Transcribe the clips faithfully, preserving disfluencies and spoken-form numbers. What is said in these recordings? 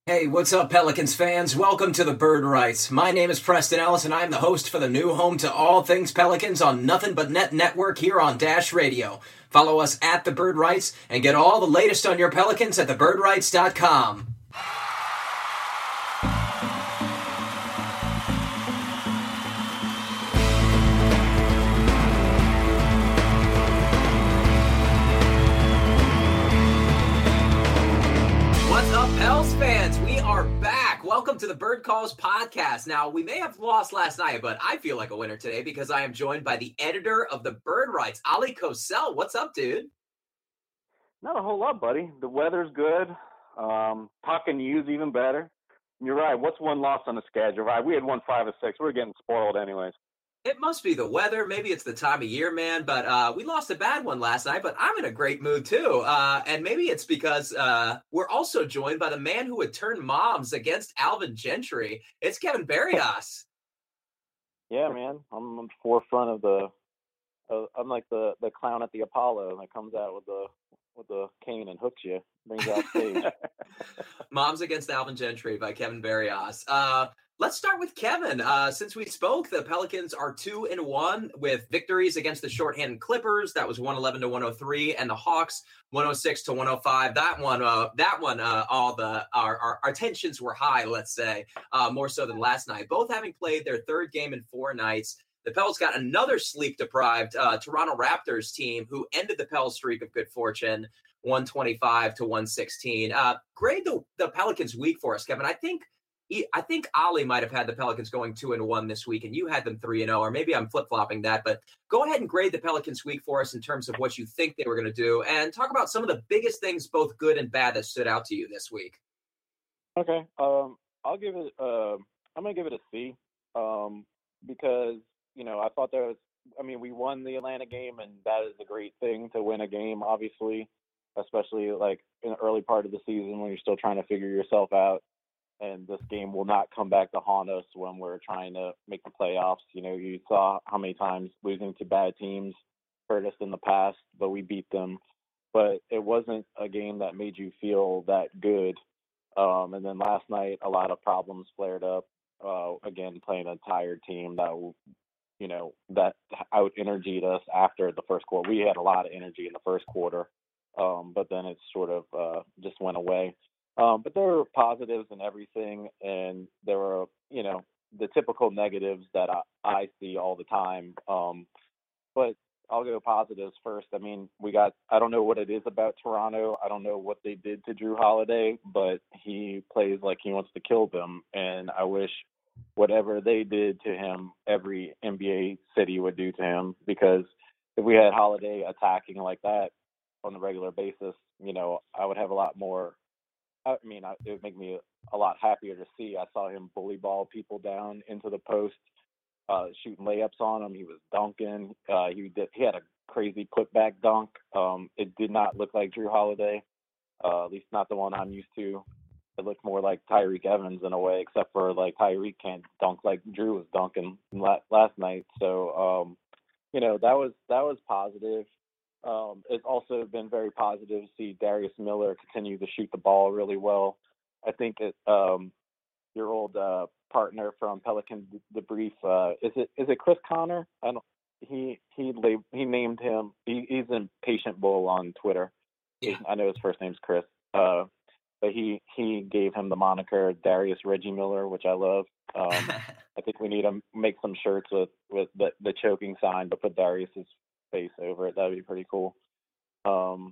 Hey, what's up, Pelicans fans? Welcome to the Bird Rights. My name is Preston Ellis, and I'm the host for the new home to all things Pelicans on Nothing But Net Network here on Dash Radio. Follow us at the Bird Rights and get all the latest on your Pelicans at the bird rights dot com. What's up, Pels fans? We are back. Welcome to the Bird Calls podcast. Now, we may have lost last night, but I feel like a winner today because I am joined by the editor of the Bird Rights, Ali Cosell. What's up, dude? Not a whole lot, buddy. The weather's good. Um, talking news even better. You're right. What's one loss on the schedule? Right, we had won five or six. We we're getting spoiled anyways. It must be the weather. Maybe it's the time of year, man. But uh, we lost a bad one last night, but I'm in a great mood, too. Uh, and maybe it's because uh, we're also joined by the man who would turn moms against Alvin Gentry. It's Kevin Barrios. Yeah, man. I'm on the forefront of the uh, – I'm like the, the clown at the Apollo that comes out with the with the cane and hooks you, brings you off stage. Moms Against Alvin Gentry by Kevin Barrios. Uh, let's start with Kevin. Uh, since we spoke, the Pelicans are two and one with victories against the shorthanded Clippers. That was one eleven to one oh three, and the Hawks one oh six to one oh five. That one, uh, that one, uh, all the our, our our tensions were high. Let's say uh, more so than last night. Both having played their third game in four nights. The Pels got another sleep-deprived uh, Toronto Raptors team who ended the Pels streak of good fortune, one twenty-five to one sixteen. Uh, grade the, the Pelicans week for us, Kevin. I think I think Ali might have had the Pelicans going two and one this week, and you had them three and zero, or maybe I'm flip-flopping that. But go ahead and grade the Pelicans week for us in terms of what you think they were going to do, and talk about some of the biggest things, both good and bad, that stood out to you this week. Okay, um, I'll give it. Uh, I'm gonna give it a C, um, because you know I thought there was. I mean, we won the Atlanta game, and that is a great thing to win a game, obviously, especially like in the early part of the season when you're still trying to figure yourself out. And this game will not come back to haunt us when we're trying to make the playoffs. You know, you saw how many times losing to bad teams hurt us in the past, but we beat them. But it wasn't a game that made you feel that good. Um, and then last night, a lot of problems flared up. Uh, again, playing a tired team that, you know, that out-energied us after the first quarter. We had a lot of energy in the first quarter, um, but then it sort of uh, just went away. Um, but there were positives in everything, and there were, you know, the typical negatives that I, I see all the time. Um, but I'll go positives first. I mean, we got, I don't know what it is about Toronto. I don't know what they did to Jrue Holiday, but he plays like he wants to kill them. And I wish whatever they did to him, every N B A city would do to him, because if we had Holiday attacking like that on a regular basis, you know, I would have a lot more. I mean, it would make me a lot happier to see. I saw him bully ball people down into the post, uh, shooting layups on them. He was dunking. Uh, he did. He had a crazy putback dunk. Um, it did not look like Jrue Holiday, uh, at least not the one I'm used to. It looked more like Tyreke Evans in a way, except for like Tyreke can't dunk like Jrue was dunking last night. So, um, you know, that was that was positive. Um, it's also been very positive to see Darius Miller continue to shoot the ball really well. I think it, um, your old uh, partner from Pelican Debrief, uh, is it is it Chris Connor? I don't. He he he named him. He, he's in Patient Bull on Twitter. Yeah. I know his first name's Chris, uh, but he he gave him the moniker Darius Reggie Miller, which I love. Um, I think we need to make some shirts with with the, the choking sign, but put Darius's face over it. That'd be pretty cool. Um,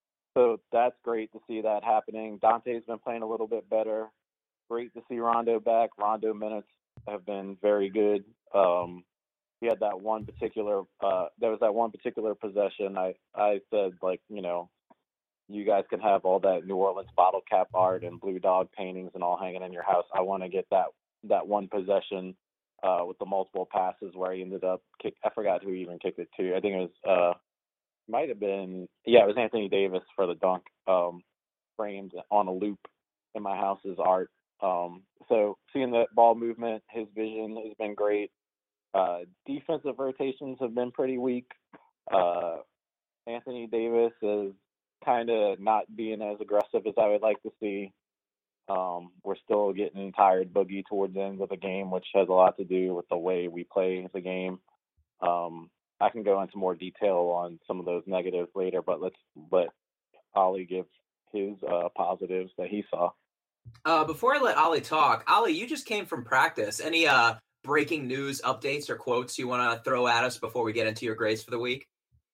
so that's great to see that happening. Dante's been playing a little bit better. Great to see Rondo back. Rondo minutes have been very good. Um, he had that one particular, uh, there was that one particular possession. I, I said, like, you know, you guys can have all that New Orleans bottle cap art and Blue Dog paintings and all hanging in your house. I want to get that, that one possession Uh, with the multiple passes where he ended up kick. I forgot who he even kicked it to. I think it was uh, might have been yeah, it was Anthony Davis for the dunk, um, framed on a loop in my house is art. Um, so seeing that ball movement, his vision has been great. Uh, defensive rotations have been pretty weak. Uh, Anthony Davis is kind of not being as aggressive as I would like to see. Um, we're still getting tired boogie towards the end of the game, which has a lot to do with the way we play the game. Um, I can go into more detail on some of those negatives later, but let's let Ollie give his uh, positives that he saw. Uh, before I let Ollie talk, Ollie, you just came from practice. Any uh, breaking news updates or quotes you want to throw at us before we get into your grades for the week?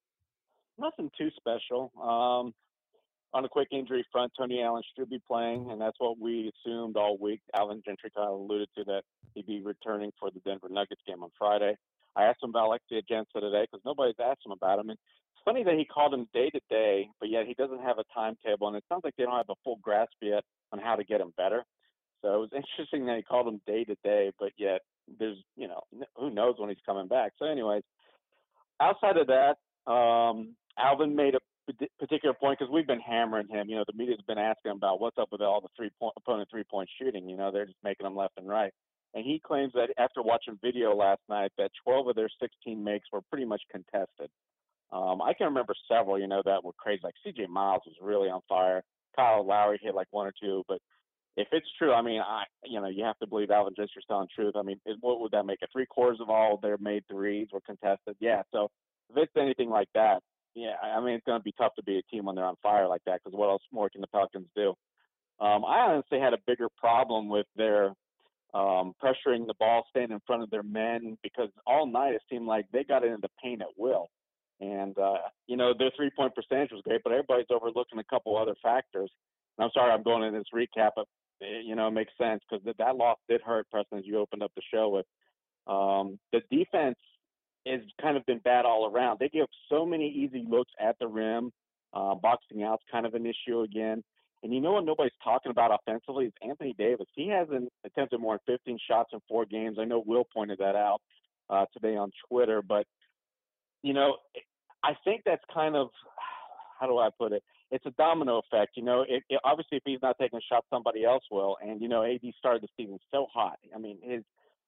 Nothing too special. Um, on a quick injury front, Tony Allen should be playing, and that's what we assumed all week. Alvin Gentry kind of alluded to that he'd be returning for the Denver Nuggets game on Friday. I asked him about Alexia Jensen today because nobody's asked him about him. And it's funny that he called him day to day, but yet he doesn't have a timetable, and it sounds like they don't have a full grasp yet on how to get him better. So it was interesting that he called him day to day, but yet there's, you know, who knows when he's coming back. So anyways, outside of that, um, Alvin made a particular point because we've been hammering him. You know, the media's been asking him about what's up with all the three point opponent three point shooting. You know, they're just making them left and right. And he claims that after watching video last night, that twelve of their sixteen makes were pretty much contested. Um, I can remember several, you know, that were crazy. Like C J Miles was really on fire. Kyle Lowry hit like one or two. But if it's true, I mean, I you know, you have to believe Alvin Gentry's telling the truth. I mean, it, what would that make it? Three quarters of all their made threes were contested. Yeah. So if it's anything like that, yeah, I mean, it's going to be tough to be a team when they're on fire like that because what else more can the Pelicans do? Um, I honestly had a bigger problem with their um, pressuring the ball, staying in front of their men because all night it seemed like they got into the paint at will. And, uh, you know, their three-point percentage was great, but everybody's overlooking a couple other factors. And I'm sorry I'm going into this recap, but, you know, it makes sense because that, that loss did hurt, Preston, as you opened up the show with. Um, the defense has kind of been bad all around. They give so many easy looks at the rim. Uh, boxing out's kind of an issue again. And you know what nobody's talking about offensively is Anthony Davis. He hasn't attempted more than fifteen shots in four games. I know Will pointed that out uh, today on Twitter. But, you know, I think that's kind of, how do I put it? It's a domino effect. You know, it, it, obviously if he's not taking a shot, somebody else will. And, you know, A D started the season so hot. I mean, his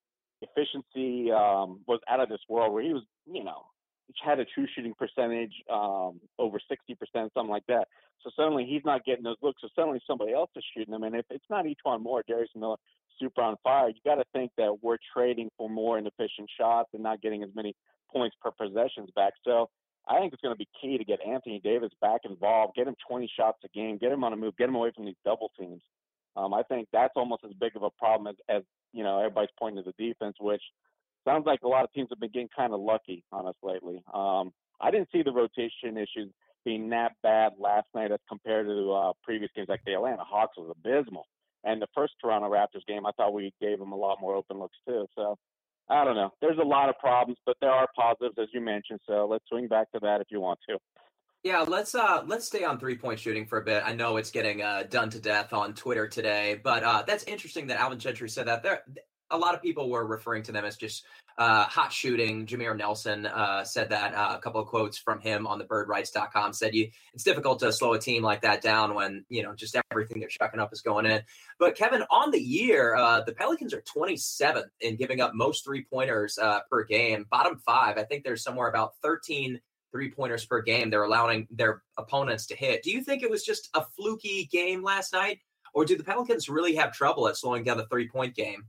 efficiency um, was out of this world where he was, you know, he had a true shooting percentage um, over sixty percent, something like that. So suddenly he's not getting those looks. So suddenly somebody else is shooting them. And if it's not E'Twaun Moore, Darius Miller, super on fire, you got to think that we're trading for more inefficient shots and not getting as many points per possessions back. So I think it's going to be key to get Anthony Davis back involved, get him twenty shots a game, get him on a move, get him away from these double teams. Um, I think that's almost as big of a problem as, as you know, everybody's pointing to the defense, which sounds like a lot of teams have been getting kind of lucky on us lately. Um, I didn't see the rotation issues being that bad last night as compared to uh, previous games. Like the Atlanta Hawks was abysmal. And the first Toronto Raptors game, I thought we gave them a lot more open looks too. So I don't know. There's a lot of problems, but there are positives, as you mentioned. So let's swing back to that if you want to. Yeah, let's uh let's stay on three-point shooting for a bit. I know it's getting uh, done to death on Twitter today, but uh, that's interesting that Alvin Gentry said that. There, a lot of people were referring to them as just uh, hot shooting. Jameer Nelson uh, said that. Uh, a couple of quotes from him on the bird rights dot com said you it's difficult to slow a team like that down when, you know, just everything they're chucking up is going in. But Kevin, on the year, uh, the Pelicans are twenty-seventh in giving up most three-pointers uh, per game. Bottom five, I think there's somewhere about thirteen three-pointers per game they're allowing their opponents to hit. Do you think it was just a fluky game last night, or do the Pelicans really have trouble at slowing down the three-point game?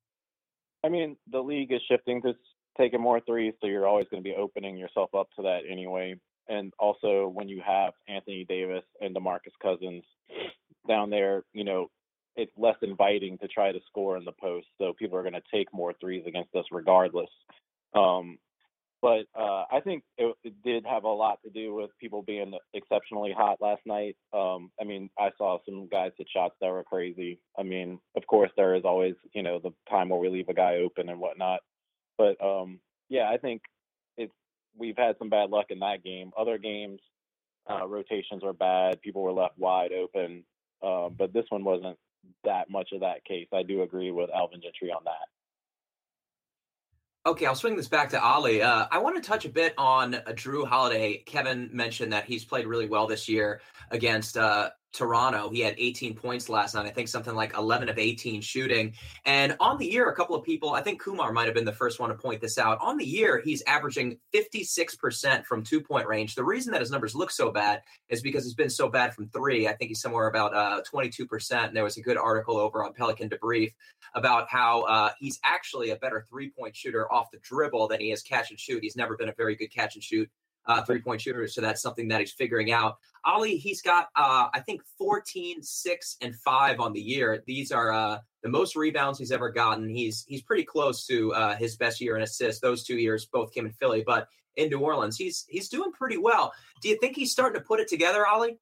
I mean, the league is shifting to taking more threes, so you're always going to be opening yourself up to that anyway. And also, when you have Anthony Davis and DeMarcus Cousins down there, you know, it's less inviting to try to score in the post, so people are going to take more threes against us regardless. Um, But uh, I think it, it did have a lot to do with people being exceptionally hot last night. Um, I mean, I saw some guys hit shots that were crazy. I mean, of course, there is always, you know, the time where we leave a guy open and whatnot. But, um, yeah, I think it's we've had some bad luck in that game. Other games, uh, rotations were bad. People were left wide open. Uh, but this one wasn't that much of that case. I do agree with Alvin Gentry on that. Okay, I'll swing this back to Ollie. Uh, I want to touch a bit on uh, Jrue Holiday. Kevin mentioned that he's played really well this year against uh, Toronto. He had eighteen points last night. I think something like eleven of eighteen shooting. And on the year, a couple of people, I think Kumar might have been the first one to point this out. On the year, he's averaging fifty-six percent from two-point range. The reason that his numbers look so bad is because he's been so bad from three. I think he's somewhere about uh, twenty-two percent. And there was a good article over on Pelican Debrief about how uh, he's actually a better three-point shooter off the dribble than he is catch and shoot. He's never been a very good catch and shoot Uh, three-point shooter, so that's something that he's figuring out. Ollie, he's got, uh, I think, fourteen, six, and five on the year. These are uh, the most rebounds he's ever gotten. He's he's pretty close to uh, his best year in assists. Those two years both came in Philly, but in New Orleans, he's he's doing pretty well. Do you think he's starting to put it together, Ollie?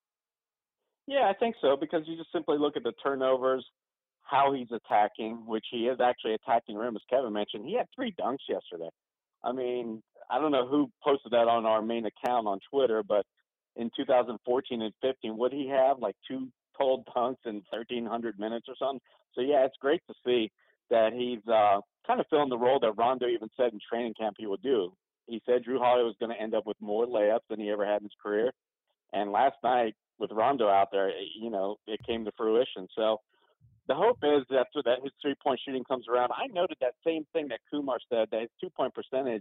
Yeah, I think so, because you just simply look at the turnovers, how he's attacking, which he is actually attacking rim, as Kevin mentioned. He had three dunks yesterday. I mean, I don't know who posted that on our main account on Twitter, but in two thousand fourteen and fifteen, would he have like two total dunks in thirteen hundred minutes or something? So, yeah, it's great to see that he's uh, kind of filling the role that Rondo even said in training camp he would do. He said Jrue Holiday was going to end up with more layups than he ever had in his career. And last night with Rondo out there, you know, it came to fruition. So the hope is that, that his three-point shooting comes around. I noted that same thing that Kumar said, that his two-point percentage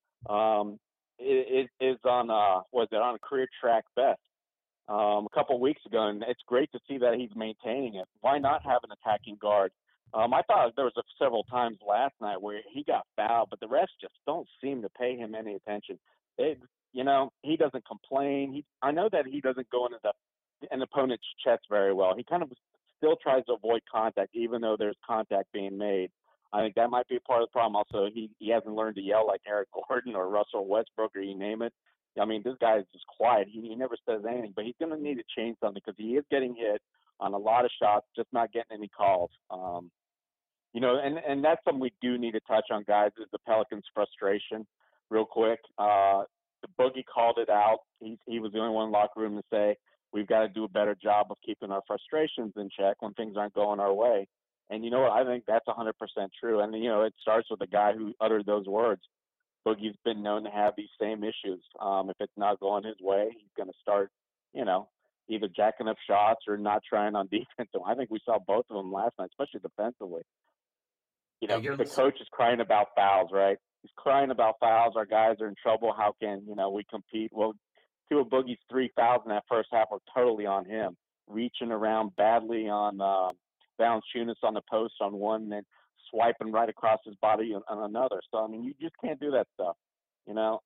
um, is, is on, uh, was it on a career track best um, a couple of weeks ago, and it's great to see that he's maintaining it. Why not have an attacking guard? Um, I thought there was a, several times last night where he got fouled, but the refs just don't seem to pay him any attention. It, you know, he doesn't complain. He, I know that he doesn't go into the, an opponent's chest very well. He kind of still tries to avoid contact, even though there's contact being made. I think that might be a part of the problem. Also, he, he hasn't learned to yell like Eric Gordon or Russell Westbrook, or you name it. I mean, this guy is just quiet. He, he never says anything, but he's going to need to change something, because he is getting hit on a lot of shots, just not getting any calls. Um, you know, and, and that's something we do need to touch on, guys, is the Pelicans' frustration real quick. Uh, the Boogie called it out. He, he was the only one in the locker room to say, we've got to do a better job of keeping our frustrations in check when things aren't going our way. And you know what? I think that's one hundred percent true. And, you know, it starts with the guy who uttered those words. Boogie's been known to have these same issues. Um, if it's not going his way, he's going to start, you know, either jacking up shots or not trying on defense. So I think we saw both of them last night, especially defensively. You know, the coach is crying about fouls, right? He's crying about fouls. Our guys are in trouble. How can, you know, we compete? Well, two of Boogie's three fouls in that first half were totally on him, reaching around badly on uh, Valanciunas on the post on one, and then swiping right across his body on, on another. So, I mean, you just can't do that stuff, you know.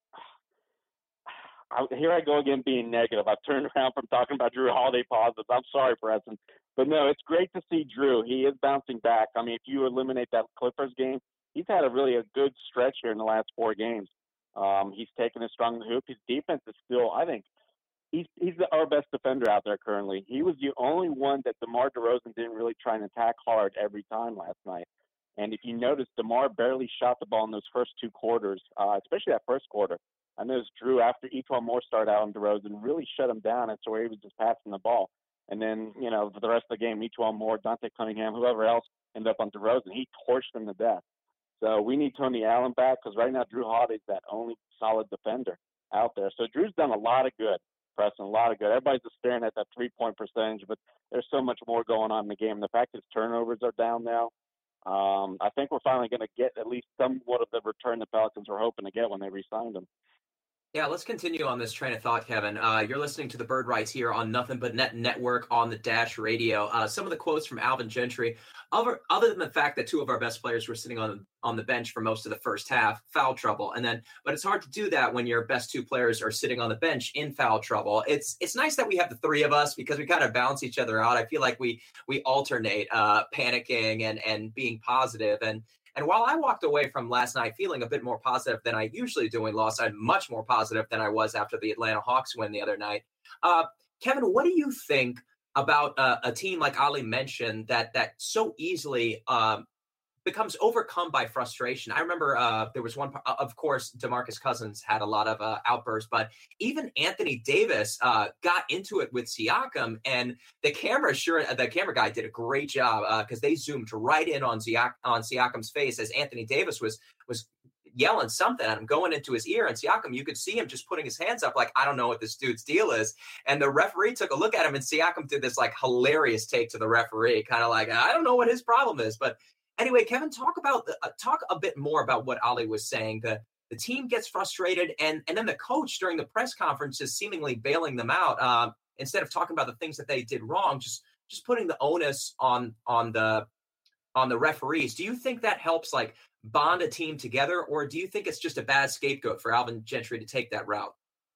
I, here I go again being negative. I've turned around from talking about Jrue Holiday positives. I'm sorry, Preston. But, no, it's great to see Jrue. He is bouncing back. I mean, if you eliminate that Clippers game, he's had a really a good stretch here in the last four games. Um, he's taken a strong hoop. His defense is still, I think, he's he's the, our best defender out there currently. He was the only one that DeMar DeRozan didn't really try and attack hard every time last night. And if you notice, DeMar barely shot the ball in those first two quarters, uh, especially that first quarter. I noticed Jrue, after E'Twaun Moore started out on DeRozan, really shut him down, and so he was just passing the ball. And then, you know, for the rest of the game, E'Twaun Moore, Dante Cunningham, whoever else ended up on DeRozan, he torched them to death. So we need Tony Allen back, because right now Jrue Holiday's that only solid defender out there. So Drew's done a lot of good, Preston, a lot of good. Everybody's just staring at that three-point percentage, but there's so much more going on in the game. The fact his turnovers are down now, um, I think we're finally going to get at least somewhat of the return the Pelicans were hoping to get when they re-signed him. Yeah, let's continue on this train of thought, Kevin. Uh, you're listening to the Bird Rights here on Nothing But Net Network on the Dash Radio. Uh, some of the quotes from Alvin Gentry, other, other than the fact that two of our best players were sitting on on the bench for most of the first half, foul trouble, and then, but it's hard to do that when your best two players are sitting on the bench in foul trouble. It's it's nice that we have the three of us, because we kind of balance each other out. I feel like we we alternate uh, panicking and and being positive. And And while I walked away from last night feeling a bit more positive than I usually do in loss, I'm much more positive than I was after the Atlanta Hawks win the other night. Uh, Kevin, what do you think about uh, a team like Ali mentioned that that so easily um, becomes overcome by frustration? I remember uh, there was one, of course, DeMarcus Cousins had a lot of uh, outbursts, but even Anthony Davis uh, got into it with Siakam, and the camera sure the camera guy did a great job because uh, they zoomed right in on Siak- on Siakam's face as Anthony Davis was was yelling something at him, going into his ear. And Siakam, you could see him just putting his hands up like, I don't know what this dude's deal is. And the referee took a look at him, and Siakam did this like hilarious take to the referee, kind of like, I don't know what his problem is. But anyway, Kevin, talk about the, uh, talk a bit more about what Ali was saying. The the team gets frustrated, and and then the coach during the press conference is seemingly bailing them out. Uh, instead of talking about the things that they did wrong, just just putting the onus on on the on the referees. Do you think that helps like bond a team together, or do you think it's just a bad scapegoat for Alvin Gentry to take that route?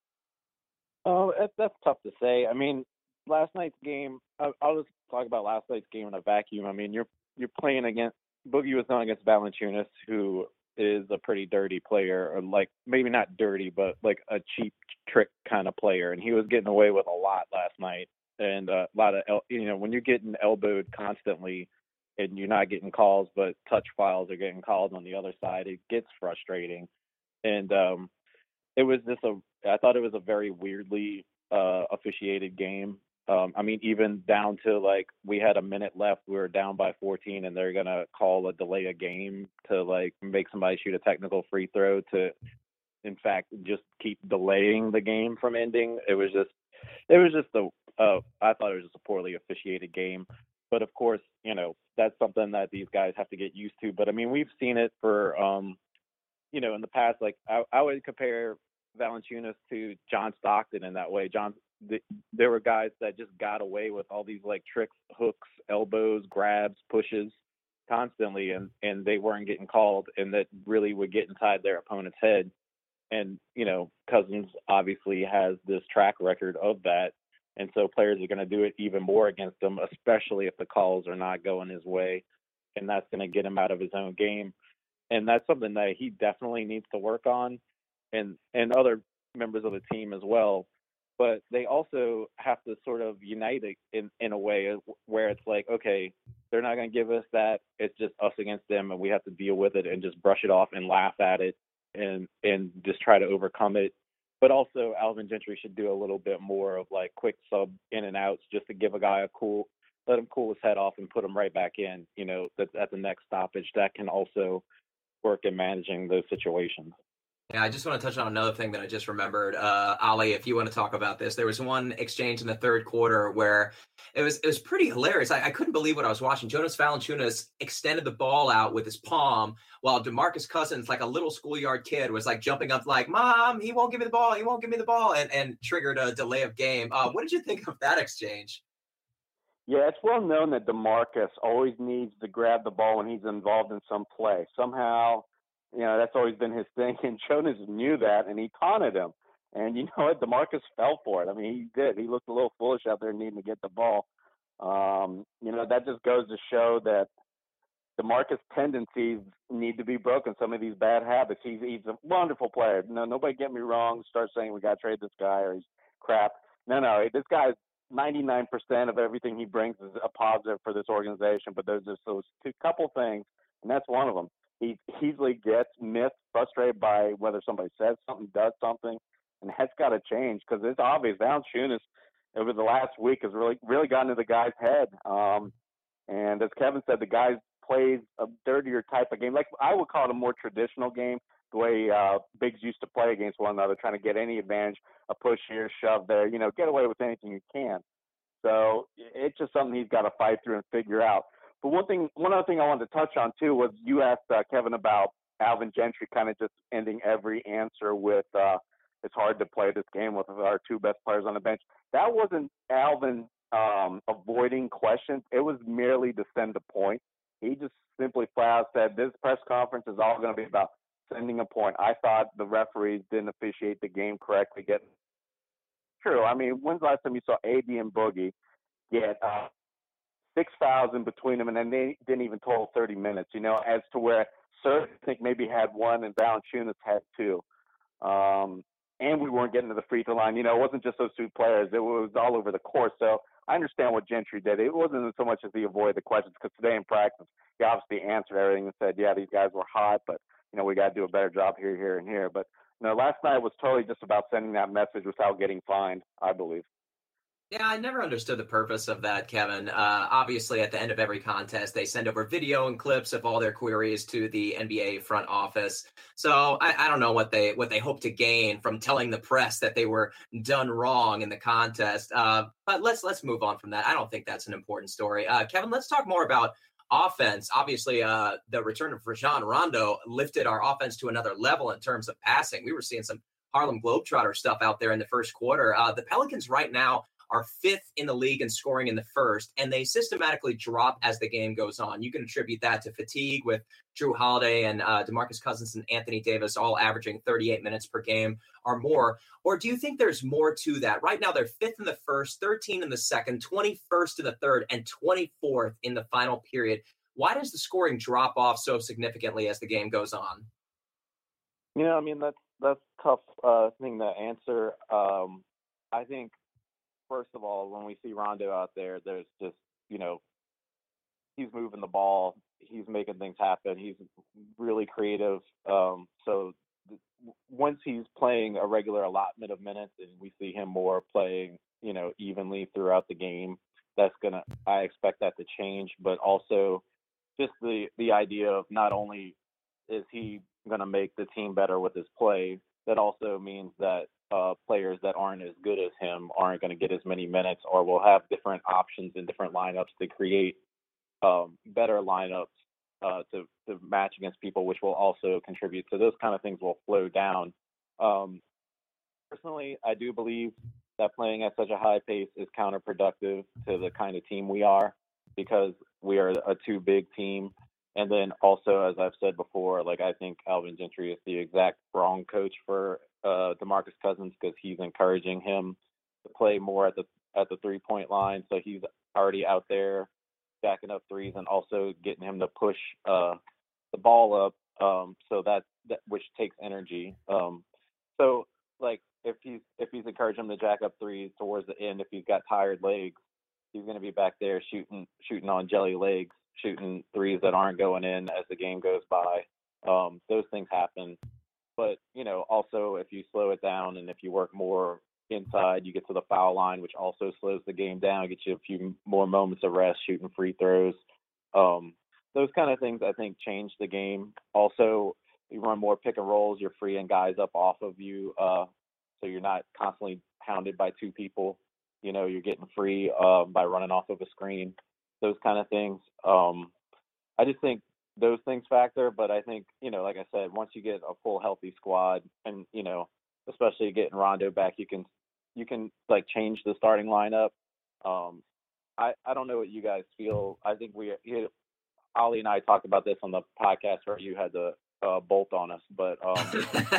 Oh, that's, that's tough to say. I mean, last night's game, I, I'll just talk about last night's game in a vacuum. I mean, you're you're playing against, Boogie was going against Valanciunas, who is a pretty dirty player, or like maybe not dirty, but like a cheap trick kind of player. And he was getting away with a lot last night. And uh, a lot of, el- you know, when you're getting elbowed constantly and you're not getting calls, but touch fouls are getting called on the other side, it gets frustrating. And um, it was just a, I thought it was a very weirdly uh, officiated game. Um, I mean, even down to like we had a minute left, we were down by fourteen, and they're gonna call a delay a game to like make somebody shoot a technical free throw to, in fact, just keep delaying the game from ending. It was just, it was just a, uh, I thought it was just a poorly officiated game. But of course, you know, that's something that these guys have to get used to. But I mean, we've seen it for, um, you know, in the past. Like I, I would compare Valanciunas to John Stockton in that way. John, the, there were guys that just got away with all these like tricks, hooks, elbows, grabs, pushes constantly, and and they weren't getting called, and that really would get inside their opponent's head. And you know, Cousins obviously has this track record of that, and so players are going to do it even more against him, especially if the calls are not going his way, and that's going to get him out of his own game. And that's something that he definitely needs to work on, and and other members of the team as well. But they also have to sort of unite in in a way where it's like, okay, they're not going to give us that. It's just us against them, and we have to deal with it and just brush it off and laugh at it and and just try to overcome it. But also, Alvin Gentry should do a little bit more of like quick sub in and outs just to give a guy a cool, let him cool his head off and put him right back in. You know, that at the next stoppage, that can also work in managing those situations. Yeah, I just want to touch on another thing that I just remembered. Uh, Ali, if you want to talk about this, there was one exchange in the third quarter where it was it was pretty hilarious. I, I couldn't believe what I was watching. Jonas Valanciunas extended the ball out with his palm while DeMarcus Cousins, like a little schoolyard kid, was like jumping up like, Mom, he won't give me the ball. He won't give me the ball, and, and triggered a delay of game. Uh, what did you think of that exchange? Yeah, it's well known that DeMarcus always needs to grab the ball when he's involved in some play. Somehow, you know, that's always been his thing, and Jonas knew that, and he taunted him. And you know what? DeMarcus fell for it. I mean, he did. He looked a little foolish out there needing to get the ball. Um, you know, that just goes to show that DeMarcus' tendencies need to be broken. Some of these bad habits. He's he's a wonderful player. No, nobody get me wrong. Start saying we got to trade this guy or he's crap. No, no, this guy's ninety-nine percent of everything he brings is a positive for this organization. But there's just those two couple things, and that's one of them. He easily gets missed, frustrated by whether somebody says something, does something, and that's got to change because it's obvious. Valanciunas over the last week has really really gotten to the guy's head. Um, and as Kevin said, the guy plays a dirtier type of game. Like I would call it a more traditional game, the way uh, bigs used to play against one another, trying to get any advantage, a push here, shove there, you know, get away with anything you can. So it's just something he's got to fight through and figure out. But one thing, one other thing I wanted to touch on too was you asked uh, Kevin about Alvin Gentry kind of just ending every answer with uh, it's hard to play this game with our two best players on the bench. That wasn't Alvin um, avoiding questions. It was merely to send a point. He just simply flat out said this press conference is all going to be about sending a point. I thought the referees didn't officiate the game correctly. Get true. I mean, when's the last time you saw A D and Boogie get uh, six fouls in between them, and then they didn't even total thirty minutes? You know, as to where Sir I think maybe had one and Valanciunas had two, um, and we weren't getting to the free throw line. You know, it wasn't just those two players; it was all over the course. So I understand what Gentry did. It wasn't so much as he avoided the questions, because today in practice he obviously answered everything and said, "Yeah, these guys were hot, but you know we got to do a better job here, here, and here." But you know, last night was totally just about sending that message without getting fined, I believe. Yeah, I never understood the purpose of that, Kevin. Uh, obviously, at the end of every contest, they send over video and clips of all their queries to the N B A front office. So I, I don't know what they what they hope to gain from telling the press that they were done wrong in the contest. Uh, but let's let's move on from that. I don't think that's an important story. Uh, Kevin, let's talk more about offense. Obviously, uh, the return of Rajon Rondo lifted our offense to another level in terms of passing. We were seeing some Harlem Globetrotter stuff out there in the first quarter. Uh, the Pelicans right now are fifth in the league in scoring in the first, and they systematically drop as the game goes on. You can attribute that to fatigue with Drew Holiday and uh, DeMarcus Cousins and Anthony Davis all averaging thirty-eight minutes per game or more. Or do you think there's more to that? Right now, they're fifth in the first, thirteen in the second, twenty-first in the third, and twenty-fourth in the final period. Why does the scoring drop off so significantly as the game goes on? You know, I mean that's that's a tough uh, thing to answer. Um, I think first of all, when we see Rondo out there, there's just you know he's moving the ball, he's making things happen, he's really creative. Um, so th- once he's playing a regular allotment of minutes, and we see him more playing, you know, evenly throughout the game, that's gonna I expect that to change. But also just the the idea of not only is he going to make the team better with his play, that also means that uh, players that aren't as good as him aren't going to get as many minutes, or will have different options and different lineups to create um, better lineups uh, to, to match against people, which will also contribute. So those kind of things will flow down. Um, Personally, I do believe that playing at such a high pace is counterproductive to the kind of team we are, because we are a too big team. And then also, as I've said before, like I think Alvin Gentry is the exact wrong coach for uh, DeMarcus Cousins, because he's encouraging him to play more at the at the three point line. So he's already out there stacking up threes, and also getting him to push uh, the ball up. Um, so that, that which takes energy. Um, so like if he's if he's encouraging him to jack up threes towards the end, if he's got tired legs, he's going to be back there shooting shooting on jelly legs, shooting threes that aren't going in as the game goes by. Um, those things happen. But you know, also if you slow it down and if you work more inside, you get to the foul line, which also slows the game down, gets you a few more moments of rest, shooting free throws. Um, those kind of things I think change the game. Also, you run more pick and rolls, you're freeing guys up off of you, uh, so you're not constantly hounded by two people. You know, you're getting free uh, by running off of a screen. Those kind of things. Um, I just think those things factor, but I think, you know, like I said, once you get a full healthy squad, and, you know, especially getting Rondo back, you can you can like change the starting lineup. Um, I I don't know what you guys feel. I think we he, Ali and I talked about this on the podcast where you had the uh, bolt on us, but um,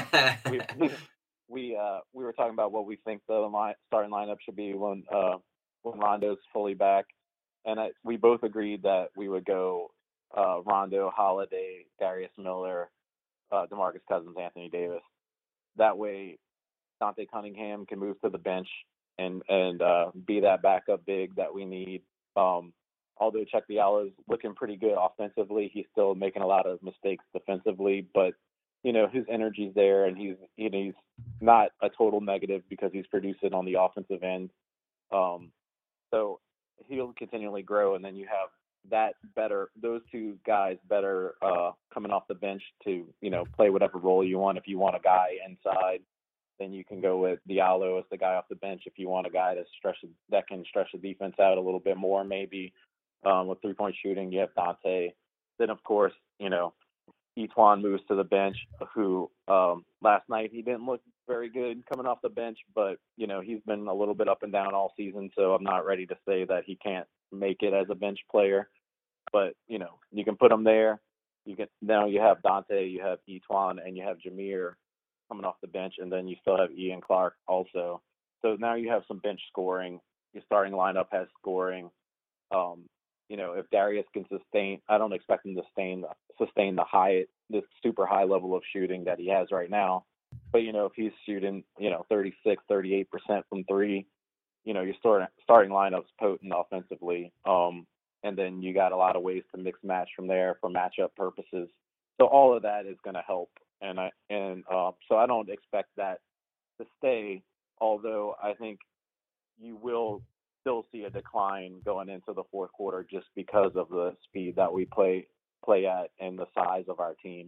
we we we uh we were talking about what we think the line, starting lineup should be when uh when Rondo's fully back, and I, we both agreed that we would go uh Rondo, Holiday, Darius Miller, uh, DeMarcus Cousins, Anthony Davis. That way, Dante Cunningham can move to the bench and and uh, be that backup big that we need. Um, although Chuck Diallo is looking pretty good offensively, he's still making a lot of mistakes defensively. But you know his energy's there, and he's you know, he's not a total negative because he's producing on the offensive end. Um, so he'll continually grow, and then you have that better those two guys better uh, coming off the bench to you know play whatever role you want. If you want a guy inside, then you can go with Diallo as the guy off the bench. If you want a guy to stretch that can stretch the defense out a little bit more, maybe um, with three point shooting, you have Dante. Then of course, you know, Etwan moves to the bench, who um, last night he didn't look very good coming off the bench, but you know he's been a little bit up and down all season, so I'm not ready to say that he can't make it as a bench player. But you know you can put him there. You can now you have Dante, you have Etwan, and you have Jameer coming off the bench, and then you still have Ian Clark also. So now you have some bench scoring. Your starting lineup has scoring. Um, you know, if Darius can sustain, I don't expect him to sustain sustain the high, this super high level of shooting that he has right now. But you know, if he's shooting, you know, thirty-six, thirty-eight percent from three, you know, your starting starting lineup's potent offensively. Um, and then you got a lot of ways to mix match from there for matchup purposes. So all of that is going to help. And I and uh, so I don't expect that to stay. Although I think you will still see a decline going into the fourth quarter just because of the speed that we play play at and the size of our team.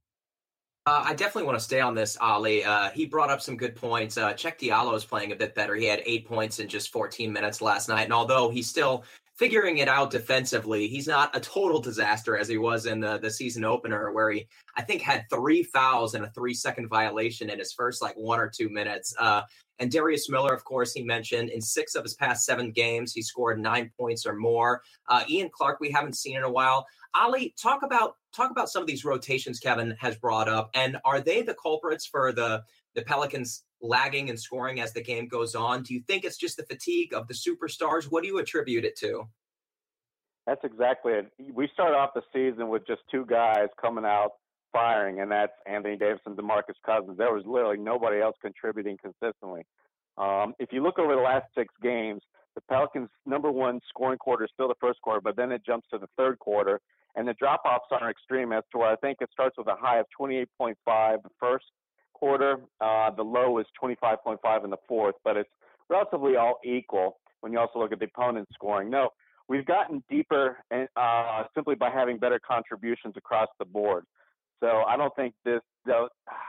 Uh, I definitely want to stay on this, Ali. Uh, he brought up some good points. Uh, Cheick Diallo is playing a bit better. He had eight points in just fourteen minutes last night. And although he's still figuring it out defensively, he's not a total disaster as he was in the, the season opener, where he, I think, had three fouls and a three-second violation in his first, like, one or two minutes. Uh, and Darius Miller, of course, he mentioned, in six of his past seven games, he scored nine points or more. Uh, Ian Clark, we haven't seen in a while. Ali, talk about talk about some of these rotations Kevin has brought up, and are they the culprits for the the Pelicans lagging and scoring as the game goes on? Do you think it's just the fatigue of the superstars? What do you attribute it to? That's exactly it. We start off the season with just two guys coming out firing, and that's Anthony Davis and DeMarcus Cousins. There was literally nobody else contributing consistently. Um, if you look over the last six games, the Pelicans' number one scoring quarter is still the first quarter, but then it jumps to the third quarter. And the drop-offs are extreme as to where I think it starts with a high of twenty-eight point five the first quarter. Uh, the low is twenty-five point five in the fourth, but it's relatively all equal when you also look at the opponent's scoring. No, we've gotten deeper uh, simply by having better contributions across the board. So I don't think this uh,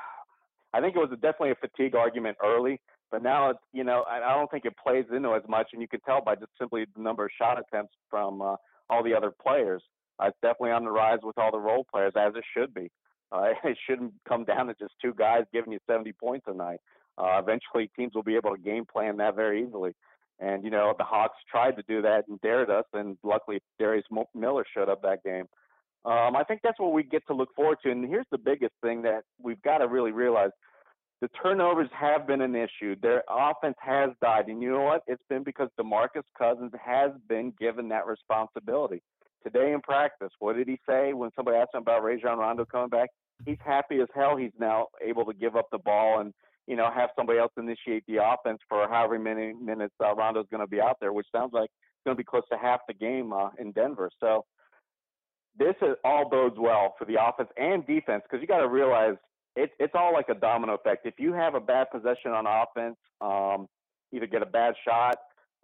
– I think it was definitely a fatigue argument early, but now, it's, you know, I, I don't think it plays into as much, and you can tell by just simply the number of shot attempts from uh, all the other players. Uh, it's definitely on the rise with all the role players, as it should be. Uh, it shouldn't come down to just two guys giving you seventy points a night. Uh, eventually, teams will be able to game plan that very easily. And, you know, the Hawks tried to do that and dared us, and luckily Darius Miller showed up that game. Um, I think that's what we get to look forward to. And here's the biggest thing that we've got to really realize. The turnovers have been an issue. Their offense has died. And you know what? It's been because DeMarcus Cousins has been given that responsibility. Today in practice, what did he say when somebody asked him about Rajon Rondo coming back? He's happy as hell he's now able to give up the ball and, you know, have somebody else initiate the offense for however many minutes uh, Rondo's going to be out there, which sounds like it's going to be close to half the game uh, in Denver. So this is, all bodes well for the offense and defense, because you got to realize it, it's all like a domino effect. If you have a bad possession on offense, um, either get a bad shot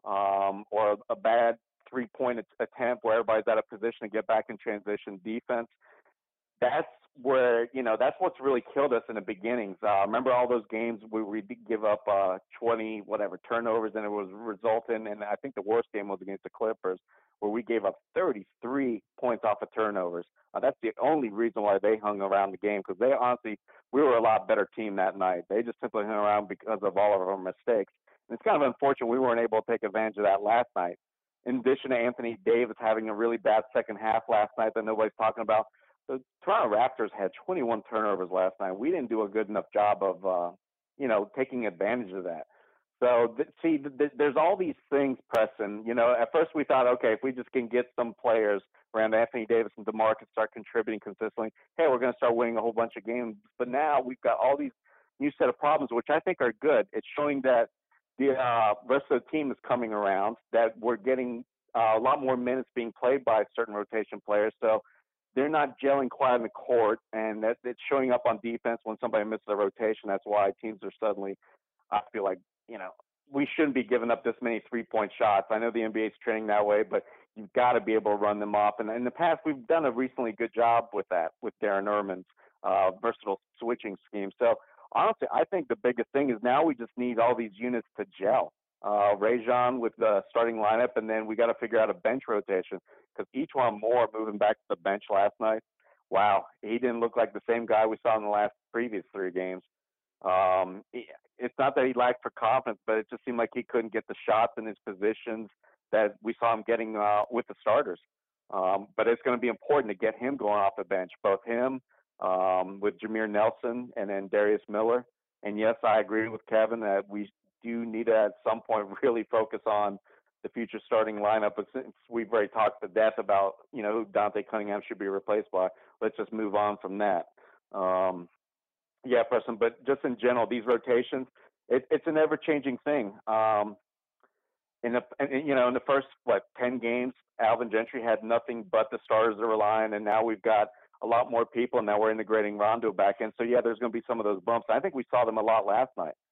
um, or a bad three-point attempt where everybody's out of position to get back in transition defense, that's where, you know, that's what's really killed us in the beginnings. Uh, remember all those games where we did give up uh, twenty, whatever, turnovers, and it was resulting, and I think the worst game was against the Clippers, where we gave up thirty-three points off of turnovers. Uh, that's the only reason why they hung around the game, because they honestly, we were a lot better team that night. They just simply hung around because of all of our mistakes. And it's kind of unfortunate we weren't able to take advantage of that last night. In addition to Anthony Davis having a really bad second half last night that nobody's talking about, the Toronto Raptors had twenty-one turnovers last night. We didn't do a good enough job of, uh, you know, taking advantage of that. So, th- see, th- th- there's all these things, Preston. You know, at first we thought, okay, if we just can get some players around Anthony Davis and DeMarcus start contributing consistently, hey, we're going to start winning a whole bunch of games. But now we've got all these new set of problems, which I think are good. It's showing that the uh, rest of the team is coming around, that we're getting uh, a lot more minutes being played by certain rotation players. So they're not gelling quite on the court, and that it's showing up on defense when somebody misses a rotation. That's why teams are suddenly, I feel like, you know, we shouldn't be giving up this many three-point shots. I know the N B A is training that way, but you've got to be able to run them off. And in the past, we've done a recently good job with that, with Darren Erman's uh, versatile switching scheme. So honestly, I think the biggest thing is now we just need all these units to gel. Uh, Rajon with the starting lineup, and then we got to figure out a bench rotation, because each one more moving back to the bench last night. Wow, he didn't look like the same guy we saw in the last previous three games. Um, he, it's not that he lacked for confidence, but it just seemed like he couldn't get the shots in his positions that we saw him getting uh, with the starters. Um, but it's going to be important to get him going off the bench, both him um, with Jameer Nelson and then Darius Miller. And yes, I agree with Kevin that we do need to at some point really focus on the future starting lineup. But since we've already talked to death about, you know, who Dante Cunningham should be replaced by, let's just move on from that. Um, yeah, Preston, but just in general, these rotations, it, it's an ever-changing thing. Um, in the, in, you know, in the first, what, ten games, Alvin Gentry had nothing but the starters to rely on, and now we've got a lot more people, and now we're integrating Rondo back in. So, yeah, there's going to be some of those bumps. I think we saw them a lot last night.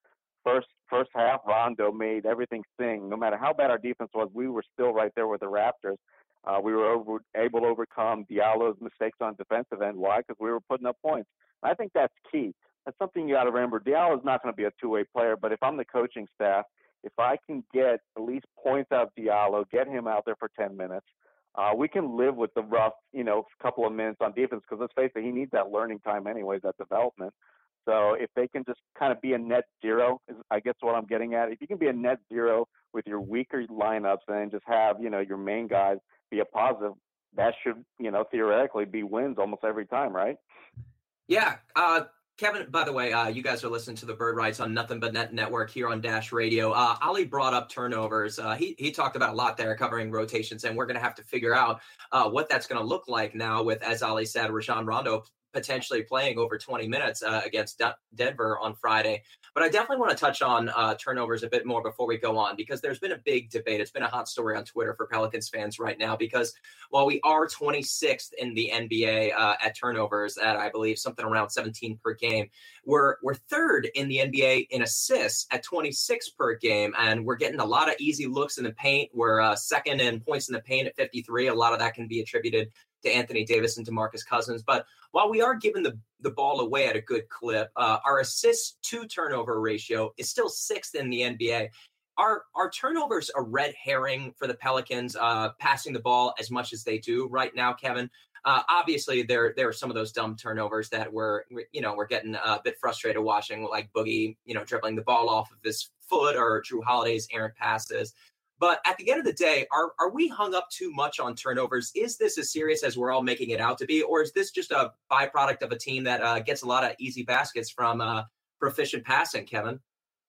first first half, Rondo made everything sing. No matter how bad our defense was, we were still right there with the Raptors. Uh, we were over, able to overcome Diallo's mistakes on defensive end. Why? Because we were putting up points. I think that's key. That's something you got to remember. Diallo's not going to be a two-way player, but if I'm the coaching staff, if I can get at least points out of Diallo, get him out there for ten minutes, uh, we can live with the rough, you know, couple of minutes on defense because let's face it, he needs that learning time anyways, that development. So if they can just kind of be a net zero, is I guess what I'm getting at. If you can be a net zero with your weaker lineups and just have, you know, your main guys be a positive, that should, you know, theoretically be wins almost every time, right? Yeah. Uh, Kevin, by the way, uh, you guys are listening to the Bird Rights on Nothing But Net Network here on Dash Radio. Uh, Ali brought up turnovers. Uh, he he talked about a lot there covering rotations, and we're going to have to figure out uh, what that's going to look like now with, as Ali said, Rajon Rondo potentially playing over twenty minutes uh, against De- Denver on Friday. But I definitely want to touch on uh, turnovers a bit more before we go on, because there's been a big debate. It's been a hot story on Twitter for Pelicans fans right now, because while we are twenty-sixth in the N B A uh, at turnovers at, I believe, something around seventeen per game, we're we're third in the N B A in assists at twenty-six per game, and we're getting a lot of easy looks in the paint. We're uh, second in points in the paint at fifty-three. A lot of that can be attributed to Anthony Davis and DeMarcus Cousins. But while we are giving the, the ball away at a good clip, uh, our assists to turnover ratio is still sixth in the N B A. Are, are turnovers a red herring for the Pelicans, uh, passing the ball as much as they do right now, Kevin? Uh, obviously, there there are some of those dumb turnovers that we're, you know, we're getting a bit frustrated watching, like Boogie, you know, dribbling the ball off of his foot, or Drew Holiday's errant passes. But at the end of the day, are are we hung up too much on turnovers? Is this as serious as we're all making it out to be? Or is this just a byproduct of a team that uh, gets a lot of easy baskets from uh, proficient passing, Kevin?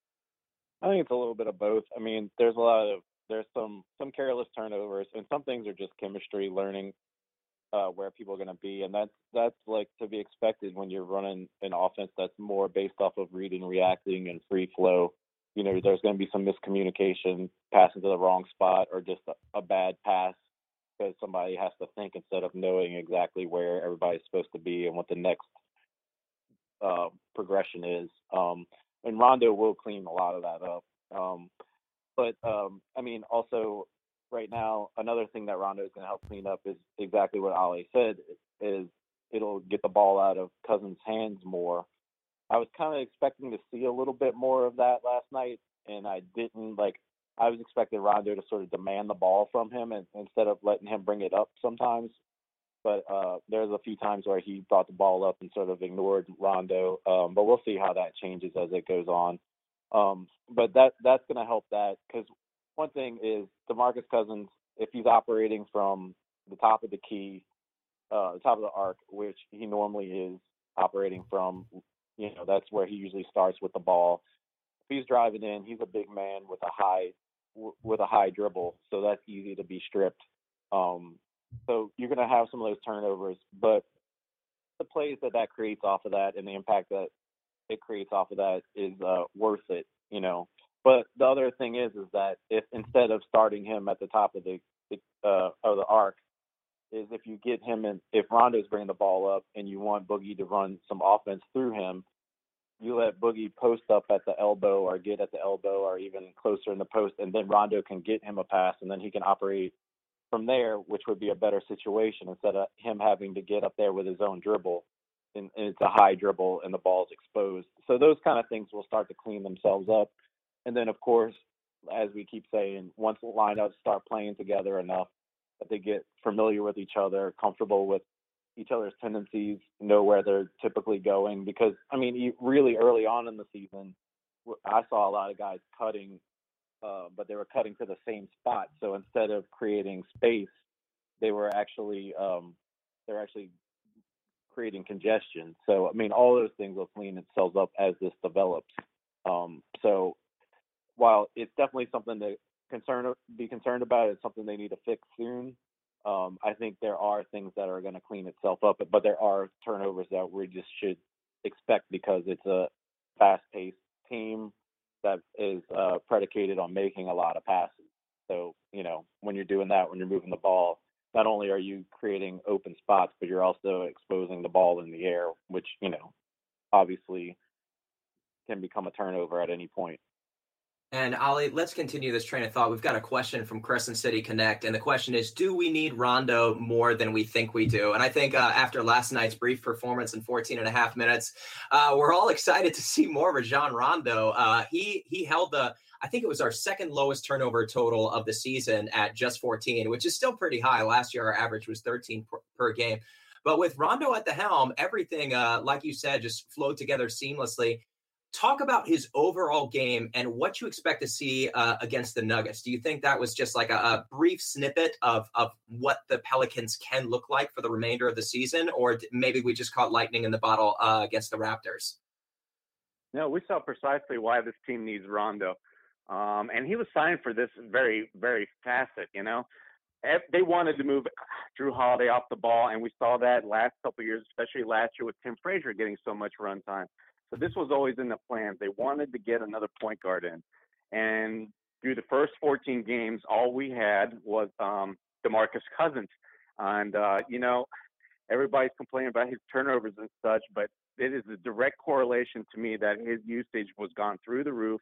I think it's a little bit of both. I mean, there's a lot of, there's some, some careless turnovers, and some things are just chemistry, learning uh, where people are going to be. And that's, that's like to be expected when you're running an offense that's more based off of reading, reacting, and free flow. You know, there's going to be some miscommunication, passing to the wrong spot, or just a, a bad pass because somebody has to think instead of knowing exactly where everybody's supposed to be and what the next uh, progression is. Um, and Rondo will clean a lot of that up. Um, but, um, I mean, also right now, another thing that Rondo is going to help clean up is exactly what Ali said, is it'll get the ball out of Cousins' hands more. I was kind of expecting to see a little bit more of that last night, and I didn't. Like, I was expecting Rondo to sort of demand the ball from him, and instead of letting him bring it up sometimes. But uh, there's a few times where he brought the ball up and sort of ignored Rondo. Um, but we'll see how that changes as it goes on. Um, but that that's going to help that, because one thing is DeMarcus Cousins, if he's operating from the top of the key, uh, the top of the arc, which he normally is operating from, you know, that's where he usually starts with the ball. If he's driving in, he's a big man with a high with a high dribble, so that's easy to be stripped. Um, so you're going to have some of those turnovers, but the plays that that creates off of that and the impact that it creates off of that is uh, worth it, you know. But the other thing is, is that if instead of starting him at the top of the uh, of the arc, is if you get him in, if Rondo's bringing the ball up and you want Boogie to run some offense through him, you let Boogie post up at the elbow or get at the elbow or even closer in the post, and then Rondo can get him a pass, and then he can operate from there, which would be a better situation instead of him having to get up there with his own dribble. And, and it's a high dribble and the ball's exposed. So those kind of things will start to clean themselves up. And then, of course, as we keep saying, once the lineups start playing together enough that they get familiar with each other, comfortable with each other's tendencies, know where they're typically going. Because, I mean, really early on in the season, I saw a lot of guys cutting, uh, but they were cutting to the same spot. So instead of creating space, they were actually um, they're actually creating congestion. So, I mean, all those things will clean themselves up as this develops. Um, so while it's definitely something to concern, be concerned about, it's something they need to fix soon. Um, I think there are things that are going to clean itself up, but there are turnovers that we just should expect because it's a fast-paced team that is uh, predicated on making a lot of passes. So, you know, when you're doing that, when you're moving the ball, not only are you creating open spots, but you're also exposing the ball in the air, which, you know, obviously can become a turnover at any point. And Ollie, let's continue this train of thought. We've got a question from Crescent City Connect, and the question is, do we need Rondo more than we think we do? And I think uh, after last night's brief performance in fourteen and a half minutes, uh, we're all excited to see more of Rajon Rondo. Uh, he he held the, I think it was our second lowest turnover total of the season at just fourteen, which is still pretty high. Last year, our average was thirteen per, per game. But with Rondo at the helm, everything, uh, like you said, just flowed together seamlessly. Talk about his overall game and what you expect to see uh, against the Nuggets. Do you think that was just like a, a brief snippet of, of what the Pelicans can look like for the remainder of the season? Or maybe we just caught lightning in the bottle uh, against the Raptors? No, we saw precisely why this team needs Rondo. Um, and he was signed for this very, very facet, you know. They wanted to move Drew Holiday off the ball, and we saw that last couple of years, especially last year with Tim Frazier getting so much run time. So this was always in the plans. They wanted to get another point guard in. And through the first fourteen games, all we had was um, DeMarcus Cousins. And, uh, you know, everybody's complaining about his turnovers and such, but it is a direct correlation to me that his usage was gone through the roof,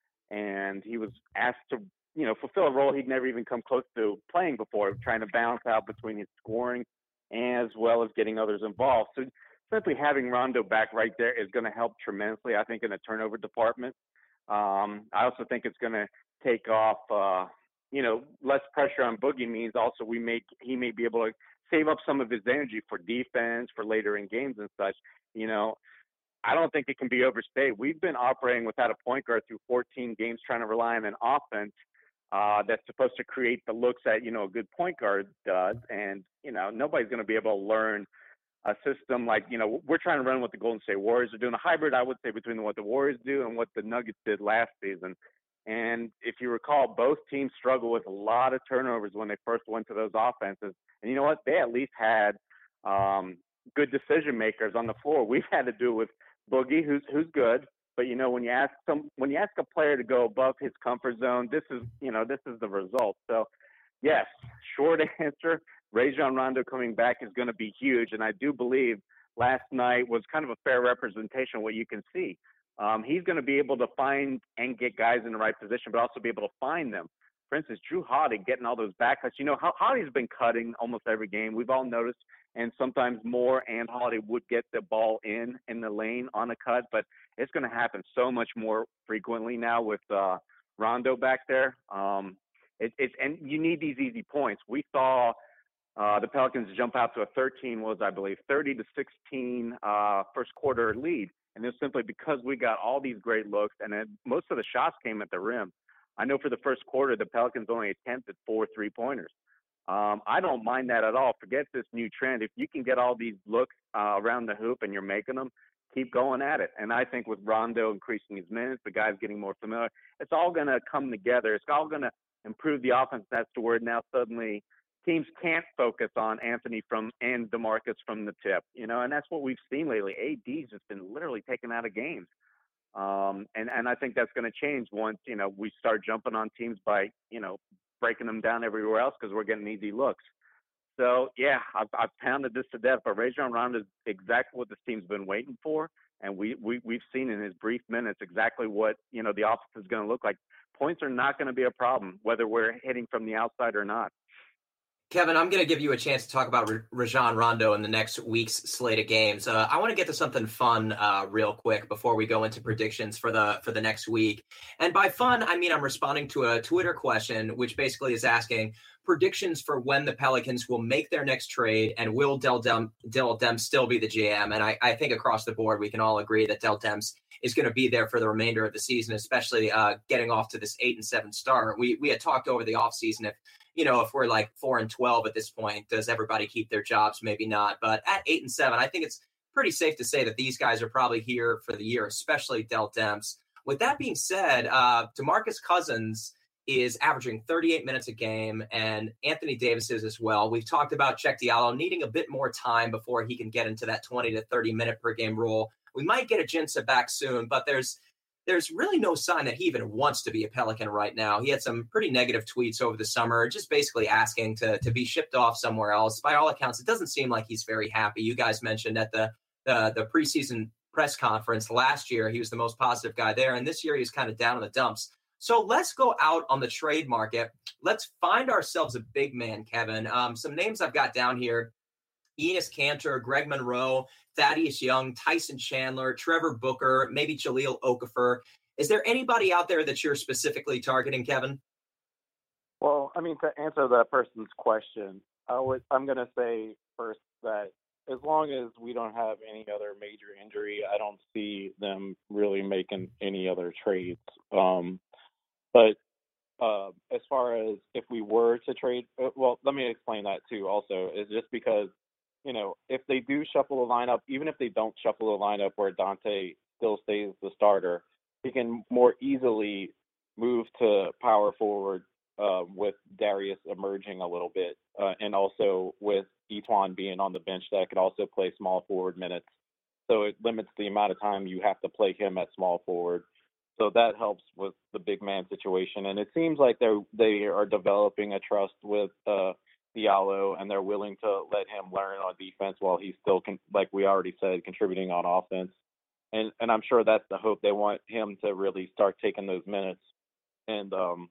and he was asked to, you know, fulfill a role he'd never even come close to playing before, trying to balance out between his scoring as well as getting others involved. So simply having Rondo back right there is going to help tremendously, I think, in the turnover department. Um, I also think it's going to take off, uh, you know, less pressure on Boogie means also we may he may be able to save up some of his energy for defense, for later in games and such. You know, I don't think it can be overstated. We've been operating without a point guard through fourteen games, trying to rely on an offense uh, that's supposed to create the looks that, you know, a good point guard does. And, you know, nobody's going to be able to learn a system like, you know, we're trying to run what the Golden State Warriors are doing, a hybrid, I would say, between what the Warriors do and what the Nuggets did last season. And if you recall, both teams struggled with a lot of turnovers when they first went to those offenses. And you know what? They at least had um, good decision makers on the floor. We've had to do it with Boogie, who's who's good, but you know, when you ask some, when you ask a player to go above his comfort zone, this is, you know, this is the result. So, yes, short answer. Rajon Rondo coming back is going to be huge, and I do believe last night was kind of a fair representation of what you can see. Um, he's going to be able to find and get guys in the right position, but also be able to find them. For instance, Drew Holiday getting all those back cuts. You know, Holiday's been cutting almost every game. We've all noticed, and sometimes Moore and Holiday would get the ball in in the lane on a cut, but it's going to happen so much more frequently now with uh, Rondo back there. Um, it, it, and you need these easy points. We saw Uh, the Pelicans jump out to a thirteen was, I believe, thirty to sixteen uh, first quarter lead. And it's simply because we got all these great looks, and then most of the shots came at the rim. I know for the first quarter, the Pelicans only attempted four three-pointers. Um, I don't mind that at all. Forget this new trend. If you can get all these looks uh, around the hoop and you're making them, keep going at it. And I think with Rondo increasing his minutes, the guys getting more familiar, it's all going to come together. It's all going to improve the offense. That's to where now suddenly – teams can't focus on Anthony from and DeMarcus from the tip, you know, and that's what we've seen lately. A D's just been literally taken out of games. Um, and, and I think that's going to change once, you know, we start jumping on teams by, you know, breaking them down everywhere else because we're getting easy looks. So, yeah, I've, I've pounded this to death, but Rajon Rondo is exactly what this team's been waiting for. And we, we, we've seen in his brief minutes exactly what, you know, the offense is going to look like. Points are not going to be a problem, whether we're hitting from the outside or not. Kevin, I'm going to give you a chance to talk about R- Rajon Rondo in the next week's slate of games. Uh, I want to get to something fun uh, real quick before we go into predictions for the for the next week. And by fun, I mean I'm responding to a Twitter question, which basically is asking predictions for when the Pelicans will make their next trade and will Dell Dem, Dell Demps still be the G M? And I, I think across the board, we can all agree that Dell Demps is going to be there for the remainder of the season, especially uh, getting off to this eight and seven start. We we had talked over the offseason if you know, if we're like four and twelve at this point, does everybody keep their jobs? Maybe not. But at eight and seven, I think it's pretty safe to say that these guys are probably here for the year, especially Dell Demps. With that being said, uh, DeMarcus Cousins is averaging thirty-eight minutes a game, and Anthony Davis is as well. We've talked about Cheick Diallo needing a bit more time before he can get into that twenty to thirty minute per game role. We might get a Jinsa back soon, but there's There's really no sign that he even wants to be a Pelican right now. He had some pretty negative tweets over the summer, just basically asking to, to be shipped off somewhere else. By all accounts, it doesn't seem like he's very happy. You guys mentioned at the, the, the preseason press conference last year, he was the most positive guy there. And this year, he's kind of down in the dumps. So let's go out on the trade market. Let's find ourselves a big man, Kevin. Um, some names I've got down here: Enes Kanter, Greg Monroe, Thaddeus Young, Tyson Chandler, Trevor Booker, maybe Jahlil Okafor. Is there anybody out there that you're specifically targeting, Kevin? Well, I mean, to answer that person's question, I would, I'm going to say first that as long as we don't have any other major injury, I don't see them really making any other trades. Um, but uh, as far as if we were to trade, uh, well, let me explain that too also, is just because, you know, if they do shuffle the lineup, even if they don't shuffle the lineup where Dante still stays the starter, he can more easily move to power forward uh, with Darius emerging a little bit, uh, and also with Etuan being on the bench that could also play small forward minutes. So it limits the amount of time you have to play him at small forward. So that helps with the big man situation. And it seems like they're, they are developing a trust with uh, Diallo, and they're willing to let him learn on defense while he's still, con- like we already said, contributing on offense. And and I'm sure that's the hope. They want him to really start taking those minutes. And um,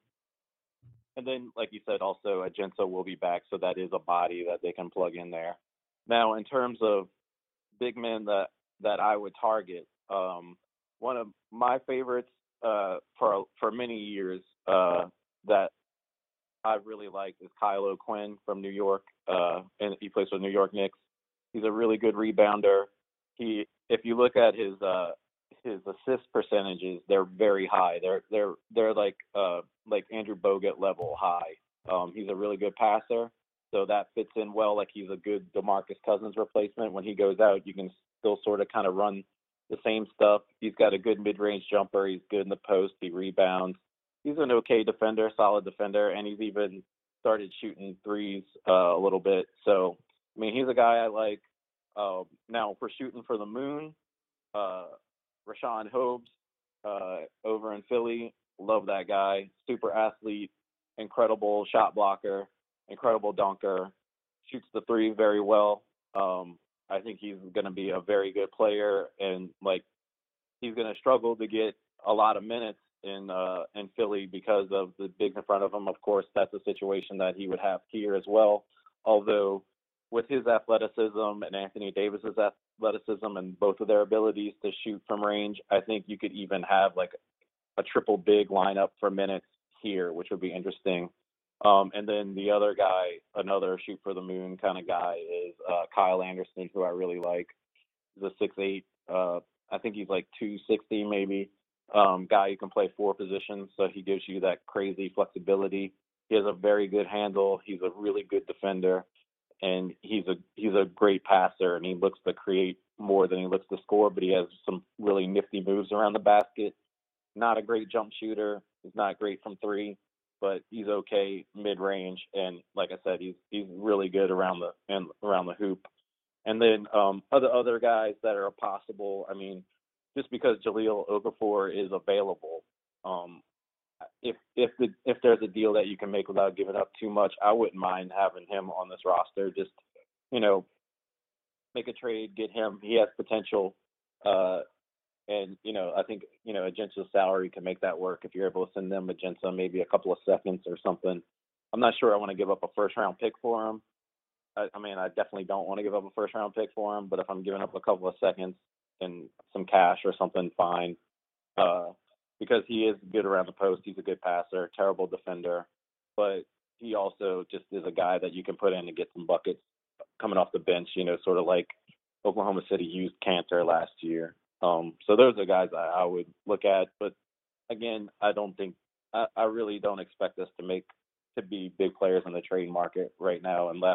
and then, like you said, also Ajinça will be back, so that is a body that they can plug in there. Now, in terms of big men that, that I would target, um, one of my favorites uh, for for many years uh, that I really like is Kyle O'Quinn from New York, uh, and he plays for New York Knicks. He's a really good rebounder. He, if you look at his uh, his assist percentages, they're very high. They're they're they're like uh, like Andrew Bogut level high. Um, he's a really good passer, so that fits in well. Like he's a good DeMarcus Cousins replacement. When he goes out, you can still sort of kind of run the same stuff. He's got a good mid-range jumper. He's good in the post. He rebounds. He's an okay defender, solid defender, and he's even started shooting threes uh, a little bit. So, I mean, he's a guy I like. Uh, now, for shooting for the moon, uh, Rashawn Hobbs uh, over in Philly, love that guy. Super athlete, incredible shot blocker, incredible dunker, shoots the three very well. Um, I think he's going to be a very good player, and like he's going to struggle to get a lot of minutes in uh, in Philly because of the bigs in front of him. Of course, that's a situation that he would have here as well. Although with his athleticism and Anthony Davis's athleticism and both of their abilities to shoot from range, I think you could even have like a triple big lineup for minutes here, which would be interesting. Um, and then the other guy, another shoot for the moon kind of guy, is uh, Kyle Anderson, who I really like. He's a six eight. Uh, I think he's like two sixty maybe. Um, guy who can play four positions, so he gives you that crazy flexibility. He has a very good handle. He's a really good defender, and he's a he's a great passer. And he looks to create more than he looks to score, but he has some really nifty moves around the basket. Not a great jump shooter. He's not great from three, but he's okay mid range. And like I said, he's he's really good around the and around the hoop. And then um, other other guys that are possible. I mean, just because Jahlil Okafor is available, um, if if the if there's a deal that you can make without giving up too much, I wouldn't mind having him on this roster. Just you know, make a trade, get him. He has potential, uh, and you know, I think you know Ajinça's salary can make that work if you're able to send them Ajinça maybe a couple of seconds or something. I'm not sure I want to give up a first round pick for him. I, I mean, I definitely don't want to give up a first round pick for him, but if I'm giving up a couple of seconds and some cash or something, fine. Uh, because he is good around the post. He's a good passer, terrible defender, but he also just is a guy that you can put in and get some buckets coming off the bench, you know, sort of like Oklahoma City used Kanter last year. Um, so those are guys I, I would look at. But again, I don't think, I, I really don't expect us to make, to be big players in the trade market right now, unless,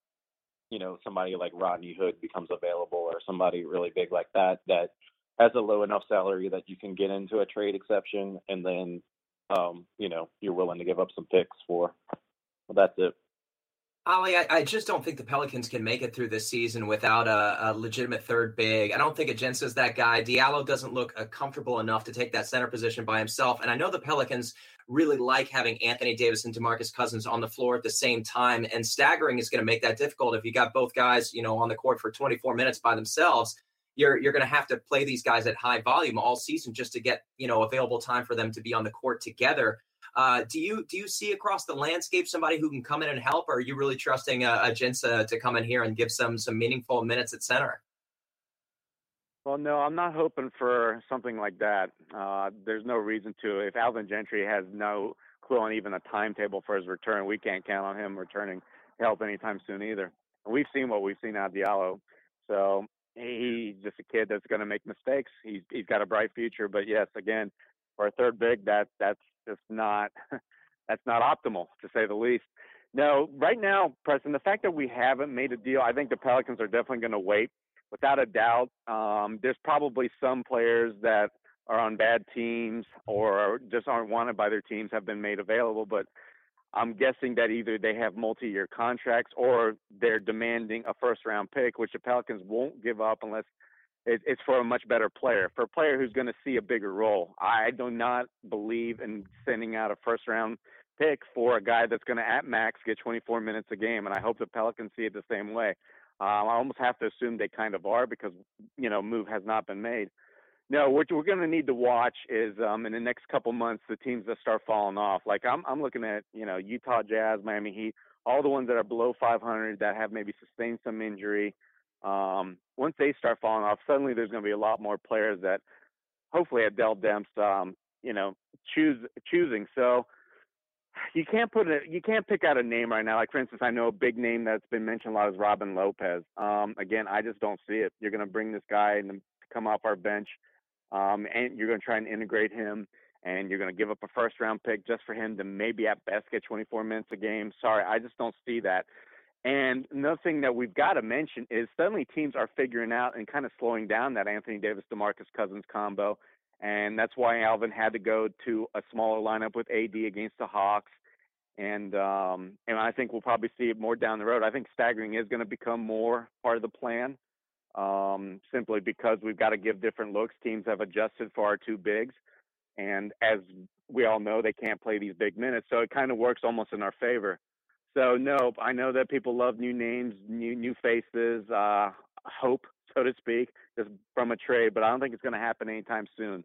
you know, somebody like Rodney Hood becomes available or somebody really big like that, that has a low enough salary that you can get into a trade exception. And then, um, you know, you're willing to give up some picks for. Well, that's it. Ali, I, I just don't think the Pelicans can make it through this season without a, a legitimate third big. I don't think Ajinça's that guy. Diallo doesn't look uh, comfortable enough to take that center position by himself. And I know the Pelicans really like having Anthony Davis and DeMarcus Cousins on the floor at the same time. And staggering is going to make that difficult if you got both guys, you know, on the court for twenty-four minutes by themselves. you're you're going to have to play these guys at high volume all season just to get, you know, available time for them to be on the court together. Uh, do you do you see across the landscape somebody who can come in and help, or are you really trusting uh, Ajinça to come in here and give some some meaningful minutes at center? Well, no, I'm not hoping for something like that. Uh, there's no reason to. If Alvin Gentry has no clue on even a timetable for his return, we can't count on him returning help anytime soon either. And we've seen what we've seen out of Diallo. So he's just a kid that's going to make mistakes. He's he's got a bright future, but yes, again, for a third big, that that's just not that's not optimal, to say the least. No, right now, Preston, the fact that we haven't made a deal, I think the Pelicans are definitely going to wait. Without a doubt, um, there's probably some players that are on bad teams or just aren't wanted by their teams have been made available, but I'm guessing that either they have multi-year contracts or they're demanding a first-round pick, which the Pelicans won't give up unless it, it's for a much better player, for a player who's going to see a bigger role. I do not believe in sending out a first-round pick for a guy that's going to, at max, get twenty-four minutes a game, and I hope the Pelicans see it the same way. Um, I almost have to assume they kind of are because, you know, move has not been made. No, what we're going to need to watch is um, in the next couple months, the teams that start falling off. Like I'm, I'm looking at, you know, Utah Jazz, Miami Heat, all the ones that are below five hundred that have maybe sustained some injury. Um, once they start falling off, suddenly there's going to be a lot more players that hopefully at Dell Demps, um, you know, choose choosing. So you can't put a, you can't pick out a name right now. Like for instance, I know a big name that's been mentioned a lot is Robin Lopez. Um, again, I just don't see it. You're going to bring this guy and to come off our bench, um, and you're going to try and integrate him, and you're going to give up a first round pick just for him to maybe at best get twenty-four minutes a game. Sorry, I just don't see that. And another thing that we've got to mention is suddenly teams are figuring out and kind of slowing down that Anthony Davis DeMarcus Cousins combo. And that's why Alvin had to go to a smaller lineup with A D against the Hawks. And um, and I think we'll probably see it more down the road. I think staggering is going to become more part of the plan, um, simply because we've got to give different looks. Teams have adjusted for our two bigs. And as we all know, they can't play these big minutes. So it kind of works almost in our favor. So, no, I know that people love new names, new new faces, uh, hope, so to speak, just from a trade, but I don't think it's going to happen anytime soon.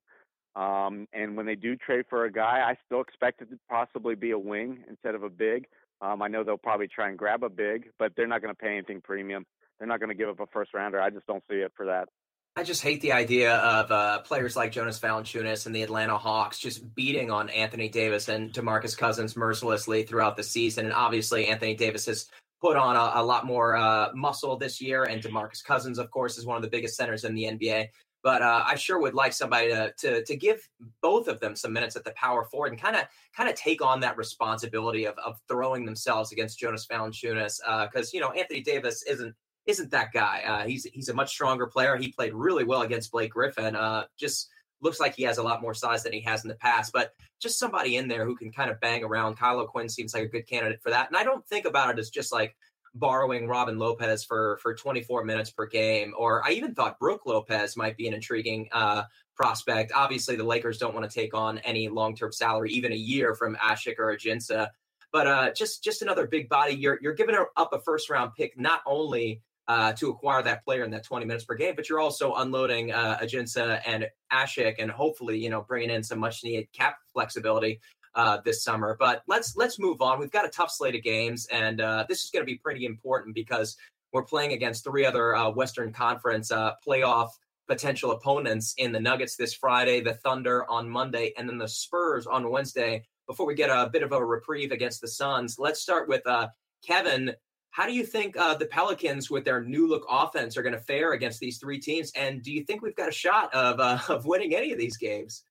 Um, and when they do trade for a guy, I still expect it to possibly be a wing instead of a big. Um, I know they'll probably try and grab a big, but they're not going to pay anything premium. They're not going to give up a first rounder. I just don't see it for that. I just hate the idea of uh, players like Jonas Valanciunas and the Atlanta Hawks just beating on Anthony Davis and DeMarcus Cousins mercilessly throughout the season. And obviously, Anthony Davis has put on a, a lot more uh, muscle this year, and DeMarcus Cousins, of course, is one of the biggest centers in the N B A. But uh, I sure would like somebody to, to to give both of them some minutes at the power forward and kind of kind of take on that responsibility of of throwing themselves against Jonas Valanciunas, because uh, you know Anthony Davis isn't. isn't that guy. Uh, he's he's a much stronger player. He played really well against Blake Griffin. Uh, just looks like he has a lot more size than he has in the past. But just somebody in there who can kind of bang around. Kyle O'Quinn seems like a good candidate for that. And I don't think about it as just like borrowing Robin Lopez for, for twenty-four minutes per game. Or I even thought Brooke Lopez might be an intriguing uh, prospect. Obviously, the Lakers don't want to take on any long-term salary, even a year from Asik or Ajinça. But uh, just just another big body. You're, you're giving up a first-round pick not only – Uh, to acquire that player in that twenty minutes per game, but you're also unloading uh, Ajinça and Asik, and hopefully, you know, bringing in some much needed cap flexibility uh, this summer. But let's let's move on. We've got a tough slate of games, and uh, this is going to be pretty important because we're playing against three other uh, Western Conference uh, playoff potential opponents in the Nuggets this Friday, the Thunder on Monday, and then the Spurs on Wednesday. Before we get a bit of a reprieve against the Suns, let's start with uh, Kevin. How do you think uh, the Pelicans, with their new look offense, are going to fare against these three teams? And do you think we've got a shot of uh, of winning any of these games?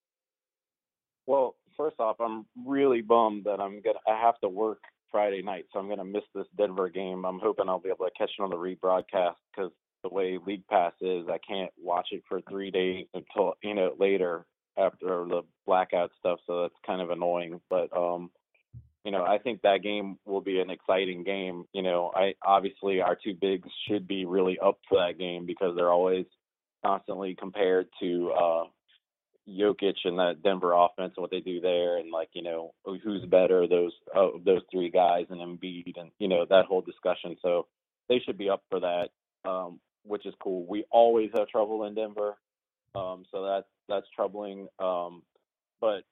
Well, first off, I'm really bummed that I'm gonna I have to work Friday night, so I'm gonna miss this Denver game. I'm hoping I'll be able to catch it on the rebroadcast because the way League Pass is, I can't watch it for three days until you know later after the blackout stuff. So that's kind of annoying, but um. You know, I think that game will be an exciting game. You know, I obviously our two bigs should be really up for that game because they're always constantly compared to uh, Jokic and that Denver offense and what they do there, and like you know who's better, those uh, those three guys and Embiid, and you know that whole discussion. So they should be up for that. Um, with which is cool. We always have trouble in Denver, um, so that's that's troubling. Um, but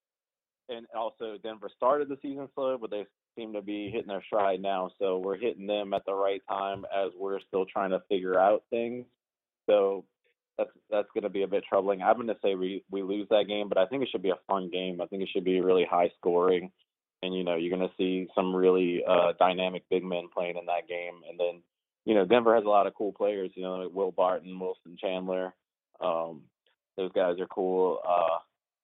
and also Denver started the season slow, but they seem to be hitting their stride now. So we're hitting them at the right time as we're still trying to figure out things. So that's that's going to be a bit troubling. I'm going to say we we lose that game, but I think it should be a fun game. I think it should be really high scoring, and you know you're going to see some really uh, dynamic big men playing in that game. And then you know Denver has a lot of cool players. You know like Will Barton, Wilson Chandler. Um, those guys are cool. Uh,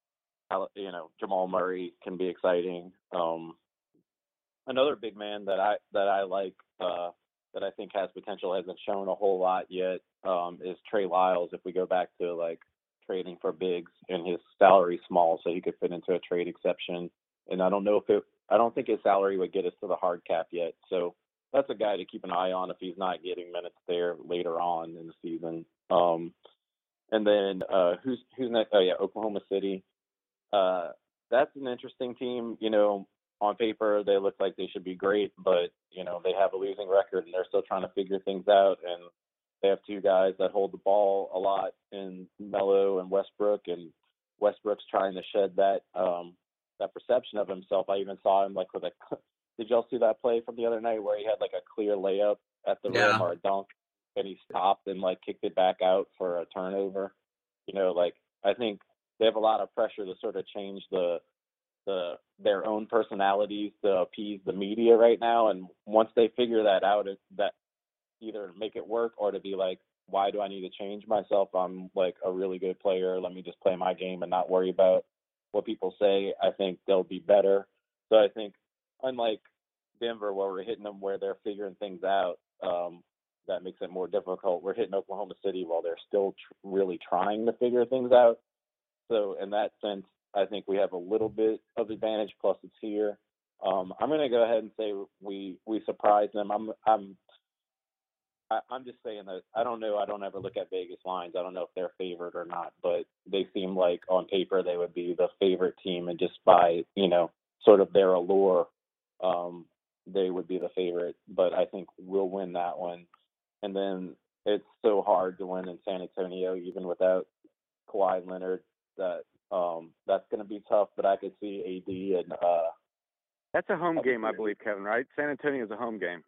you know, Jamal Murray can be exciting. Um, another big man that I that I like uh, that I think has potential hasn't shown a whole lot yet um, is Trey Lyles. If we go back to like trading for bigs and his salary small, so he could fit into a trade exception. And I don't know if it. I don't think his salary would get us to the hard cap yet. So that's a guy to keep an eye on if he's not getting minutes there later on in the season. Um, and then uh, who's who's next? Oh yeah, Oklahoma City. Uh, that's an interesting team. You know, on paper they look like they should be great, but you know they have a losing record and they're still trying to figure things out. And they have two guys that hold the ball a lot in Melo and Westbrook, and Westbrook's trying to shed that um, that perception of himself. I even saw him like with a. Did y'all see that play from the other night where he had like a clear layup at the Yeah. rim or a dunk, and he stopped and like kicked it back out for a turnover? You know, like I think they have a lot of pressure to sort of change the the their own personalities to appease the media right now. And once they figure that out, it, that either make it work or to be like, why do I need to change myself? I'm like a really good player. Let me just play my game and not worry about what people say. I think they'll be better. So I think unlike Denver, where we're hitting them where they're figuring things out, um, that makes it more difficult. We're hitting Oklahoma City while they're still tr- really trying to figure things out. So in that sense, I think we have a little bit of advantage. Plus, it's here. Um, I'm going to go ahead and say we we surprise them. I'm I'm I, I'm just saying that I don't know. I don't ever look at Vegas lines. I don't know if they're favored or not, but they seem like on paper they would be the favorite team, and just by you know sort of their allure, um, they would be the favorite. But I think we'll win that one. And then it's so hard to win in San Antonio, even without Kawhi Leonard. That um, that's going to be tough. But I could see A D and uh, That's a home game, I believe, Kevin, right? San Antonio is a home game.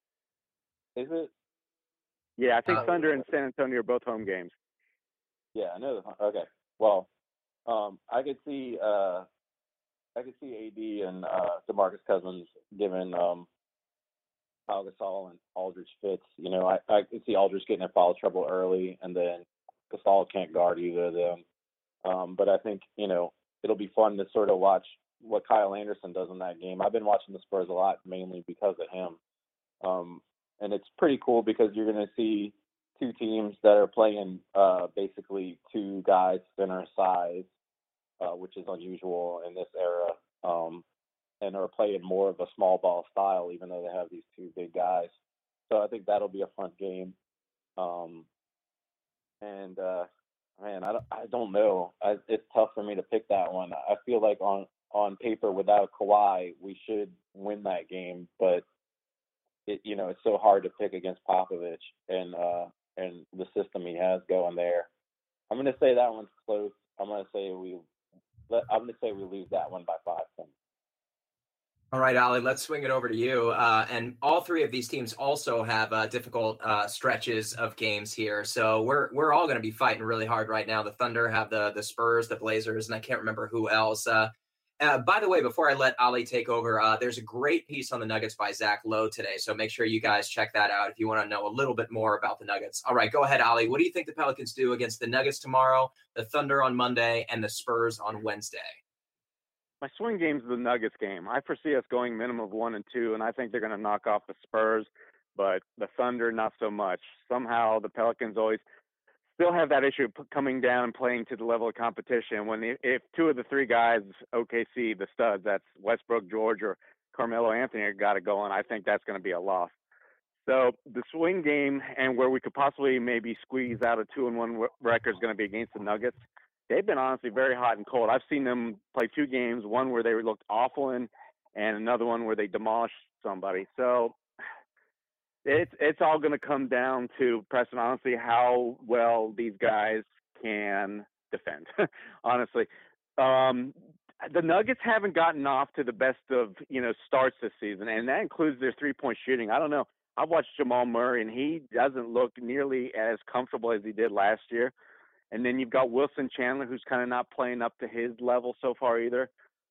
Is it? Yeah, I think Uh, Thunder and San Antonio are both home games. Yeah, I know. the- Okay. Well, um, I could see uh, I could see A D and uh, DeMarcus Cousins giving um, Pau Gasol and Aldridge fits. You know, I, I could see Aldridge getting in foul trouble early, and then Gasol can't guard either of them. Um, but I think you know it'll be fun to sort of watch what Kyle Anderson does in that game. I've been watching the Spurs a lot, mainly because of him. Um, and it's pretty cool because you're going to see two teams that are playing uh, basically two guys center size, uh, which is unusual in this era, um, and are playing more of a small ball style, even though they have these two big guys. So I think that'll be a fun game. Um, and uh, man, I don't, I don't know. I, it's tough for me to pick that one. I feel like on on paper, without Kawhi, we should win that game, but it, you know, it's so hard to pick against Popovich and uh, and the system he has going there. I'm going to say that one's close. I'm going to say we. I'm going to say we lose that one by five points. All right, Ali, let's swing it over to you. Uh, and all three of these teams also have uh, difficult uh, stretches of games here. So we're we're all going to be fighting really hard right now. The Thunder have the the Spurs, the Blazers, and I can't remember who else. Uh, uh, by the way, before I let Ali take over, uh, there's a great piece on the Nuggets by Zach Lowe today. So make sure you guys check that out if you want to know a little bit more about the Nuggets. All right, go ahead, Ali. What do you think the Pelicans do against the Nuggets tomorrow, the Thunder on Monday, and the Spurs on Wednesday? My swing game's the Nuggets game. I foresee us going minimum of one and two, and I think they're going to knock off the Spurs, but the Thunder, not so much. Somehow the Pelicans always still have that issue of p- coming down and playing to the level of competition. When the, if two of the three guys, O K C, the studs, that's Westbrook, George, or Carmelo Anthony, got it going, I think that's going to be a loss. So the swing game and where we could possibly maybe squeeze out a two and one record is going to be against the Nuggets. They've been honestly very hot and cold. I've seen them play two games, one where they looked awful in, and another one where they demolished somebody. So it's it's all going to come down to, Preston, honestly, how well these guys can defend. Honestly, um, the Nuggets haven't gotten off to the best of you know starts this season, and that includes their three-point shooting. I don't know. I've watched Jamal Murray, and he doesn't look nearly as comfortable as he did last year. And then you've got Wilson Chandler, who's kind of not playing up to his level so far either.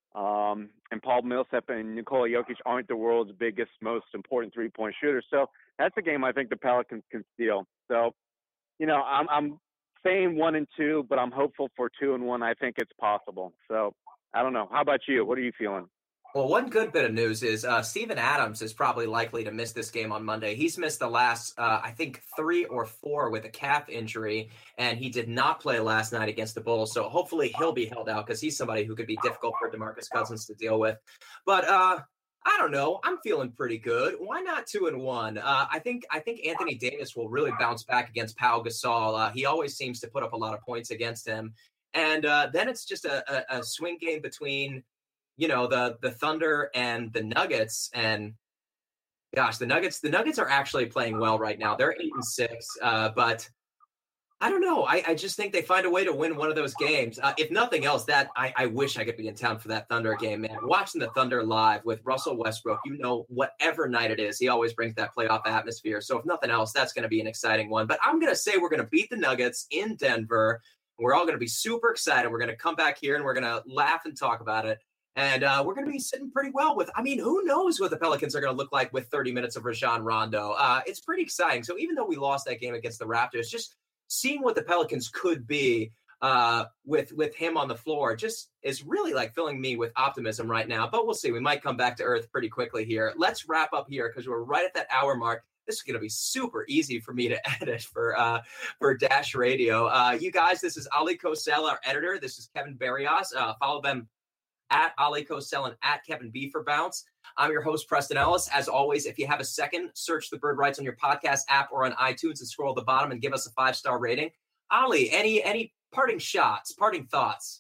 Um, and Paul Millsap and Nikola Jokic aren't the world's biggest, most important three-point shooters. So that's a game I think the Pelicans can steal. So, you know, I'm, I'm saying one and two, but I'm hopeful for two and one. I think it's possible. So I don't know. How about you? What are you feeling? Well, one good bit of news is uh, Steven Adams is probably likely to miss this game on Monday. He's missed the last, uh, I think, three or four with a calf injury, and he did not play last night against the Bulls. So hopefully he'll be held out because he's somebody who could be difficult for DeMarcus Cousins to deal with. But uh, I don't know. I'm feeling pretty good. Why not two and one? Uh, I think I think Anthony Davis will really bounce back against Pau Gasol. Uh, he always seems to put up a lot of points against him. And uh, then it's just a, a, a swing game between you know, the the Thunder and the Nuggets. And gosh, the Nuggets, the Nuggets are actually playing well right now. They're eight and six. Uh, but I don't know. I, I just think they find a way to win one of those games. Uh, if nothing else, that I, I wish I could be in town for that Thunder game, man. Watching the Thunder live with Russell Westbrook, you know, whatever night it is, he always brings that playoff atmosphere. So if nothing else, that's going to be an exciting one. But I'm going to say we're going to beat the Nuggets in Denver. We're all going to be super excited. We're going to come back here and we're going to laugh and talk about it. And uh, we're going to be sitting pretty well with, I mean, who knows what the Pelicans are going to look like with thirty minutes of Rajon Rondo. Uh, it's pretty exciting. So even though we lost that game against the Raptors, just seeing what the Pelicans could be uh, with, with him on the floor just is really like filling me with optimism right now. But we'll see. We might come back to earth pretty quickly here. Let's wrap up here because we're right at that hour mark. This is going to be super easy for me to edit for uh, for Dash Radio. Uh, you guys, this is Ali Kosel, our editor. This is Kevin Barrios. Uh, follow them at Ali Kosel and at Kevin B for Bounce. I'm your host, Preston Ellis. As always, if you have a second, search the Bird Rights on your podcast app or on iTunes and scroll to the bottom and give us a five-star rating. Ali, any any parting shots, parting thoughts?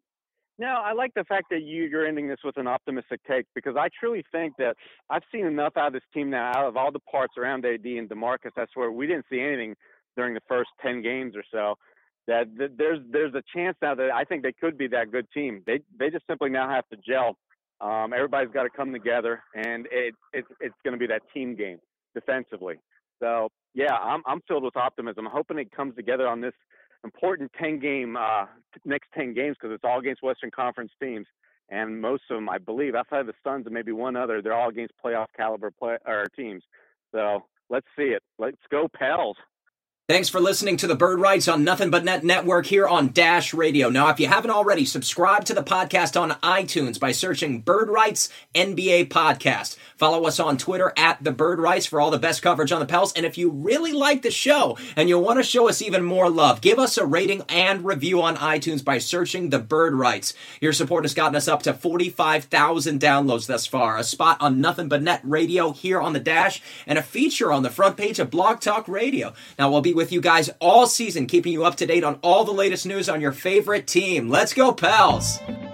No, I like the fact that you, you're ending this with an optimistic take because I truly think that I've seen enough out of this team now, out of all the parts around A D and DeMarcus, that's where we didn't see anything during the first ten games or so. That, that there's there's a chance now that I think they could be that good team. They they just simply now have to gel. Um, everybody's got to come together, and it, it it's going to be that team game defensively. So yeah, I'm I'm filled with optimism. I'm hoping it comes together on this important ten game uh, next ten games because it's all against Western Conference teams, and most of them, I believe, outside of the Suns and maybe one other, they're all against playoff caliber play or teams. So let's see it. Let's go, Pels. Thanks for listening to the Bird Rights on Nothing But Net Network here on Dash Radio. Now, if you haven't already, subscribe to the podcast on iTunes by searching Bird Rights N B A Podcast. Follow us on Twitter at the Bird Rights for all the best coverage on the Pels. And if you really like the show and you want to show us even more love, give us a rating and review on iTunes by searching the Bird Rights. Your support has gotten us up to forty-five thousand downloads thus far, a spot on Nothing But Net Radio here on the Dash, and a feature on the front page of Blog Talk Radio. Now, we'll be with you guys all season, keeping you up to date on all the latest news on your favorite team. Let's go, Pels!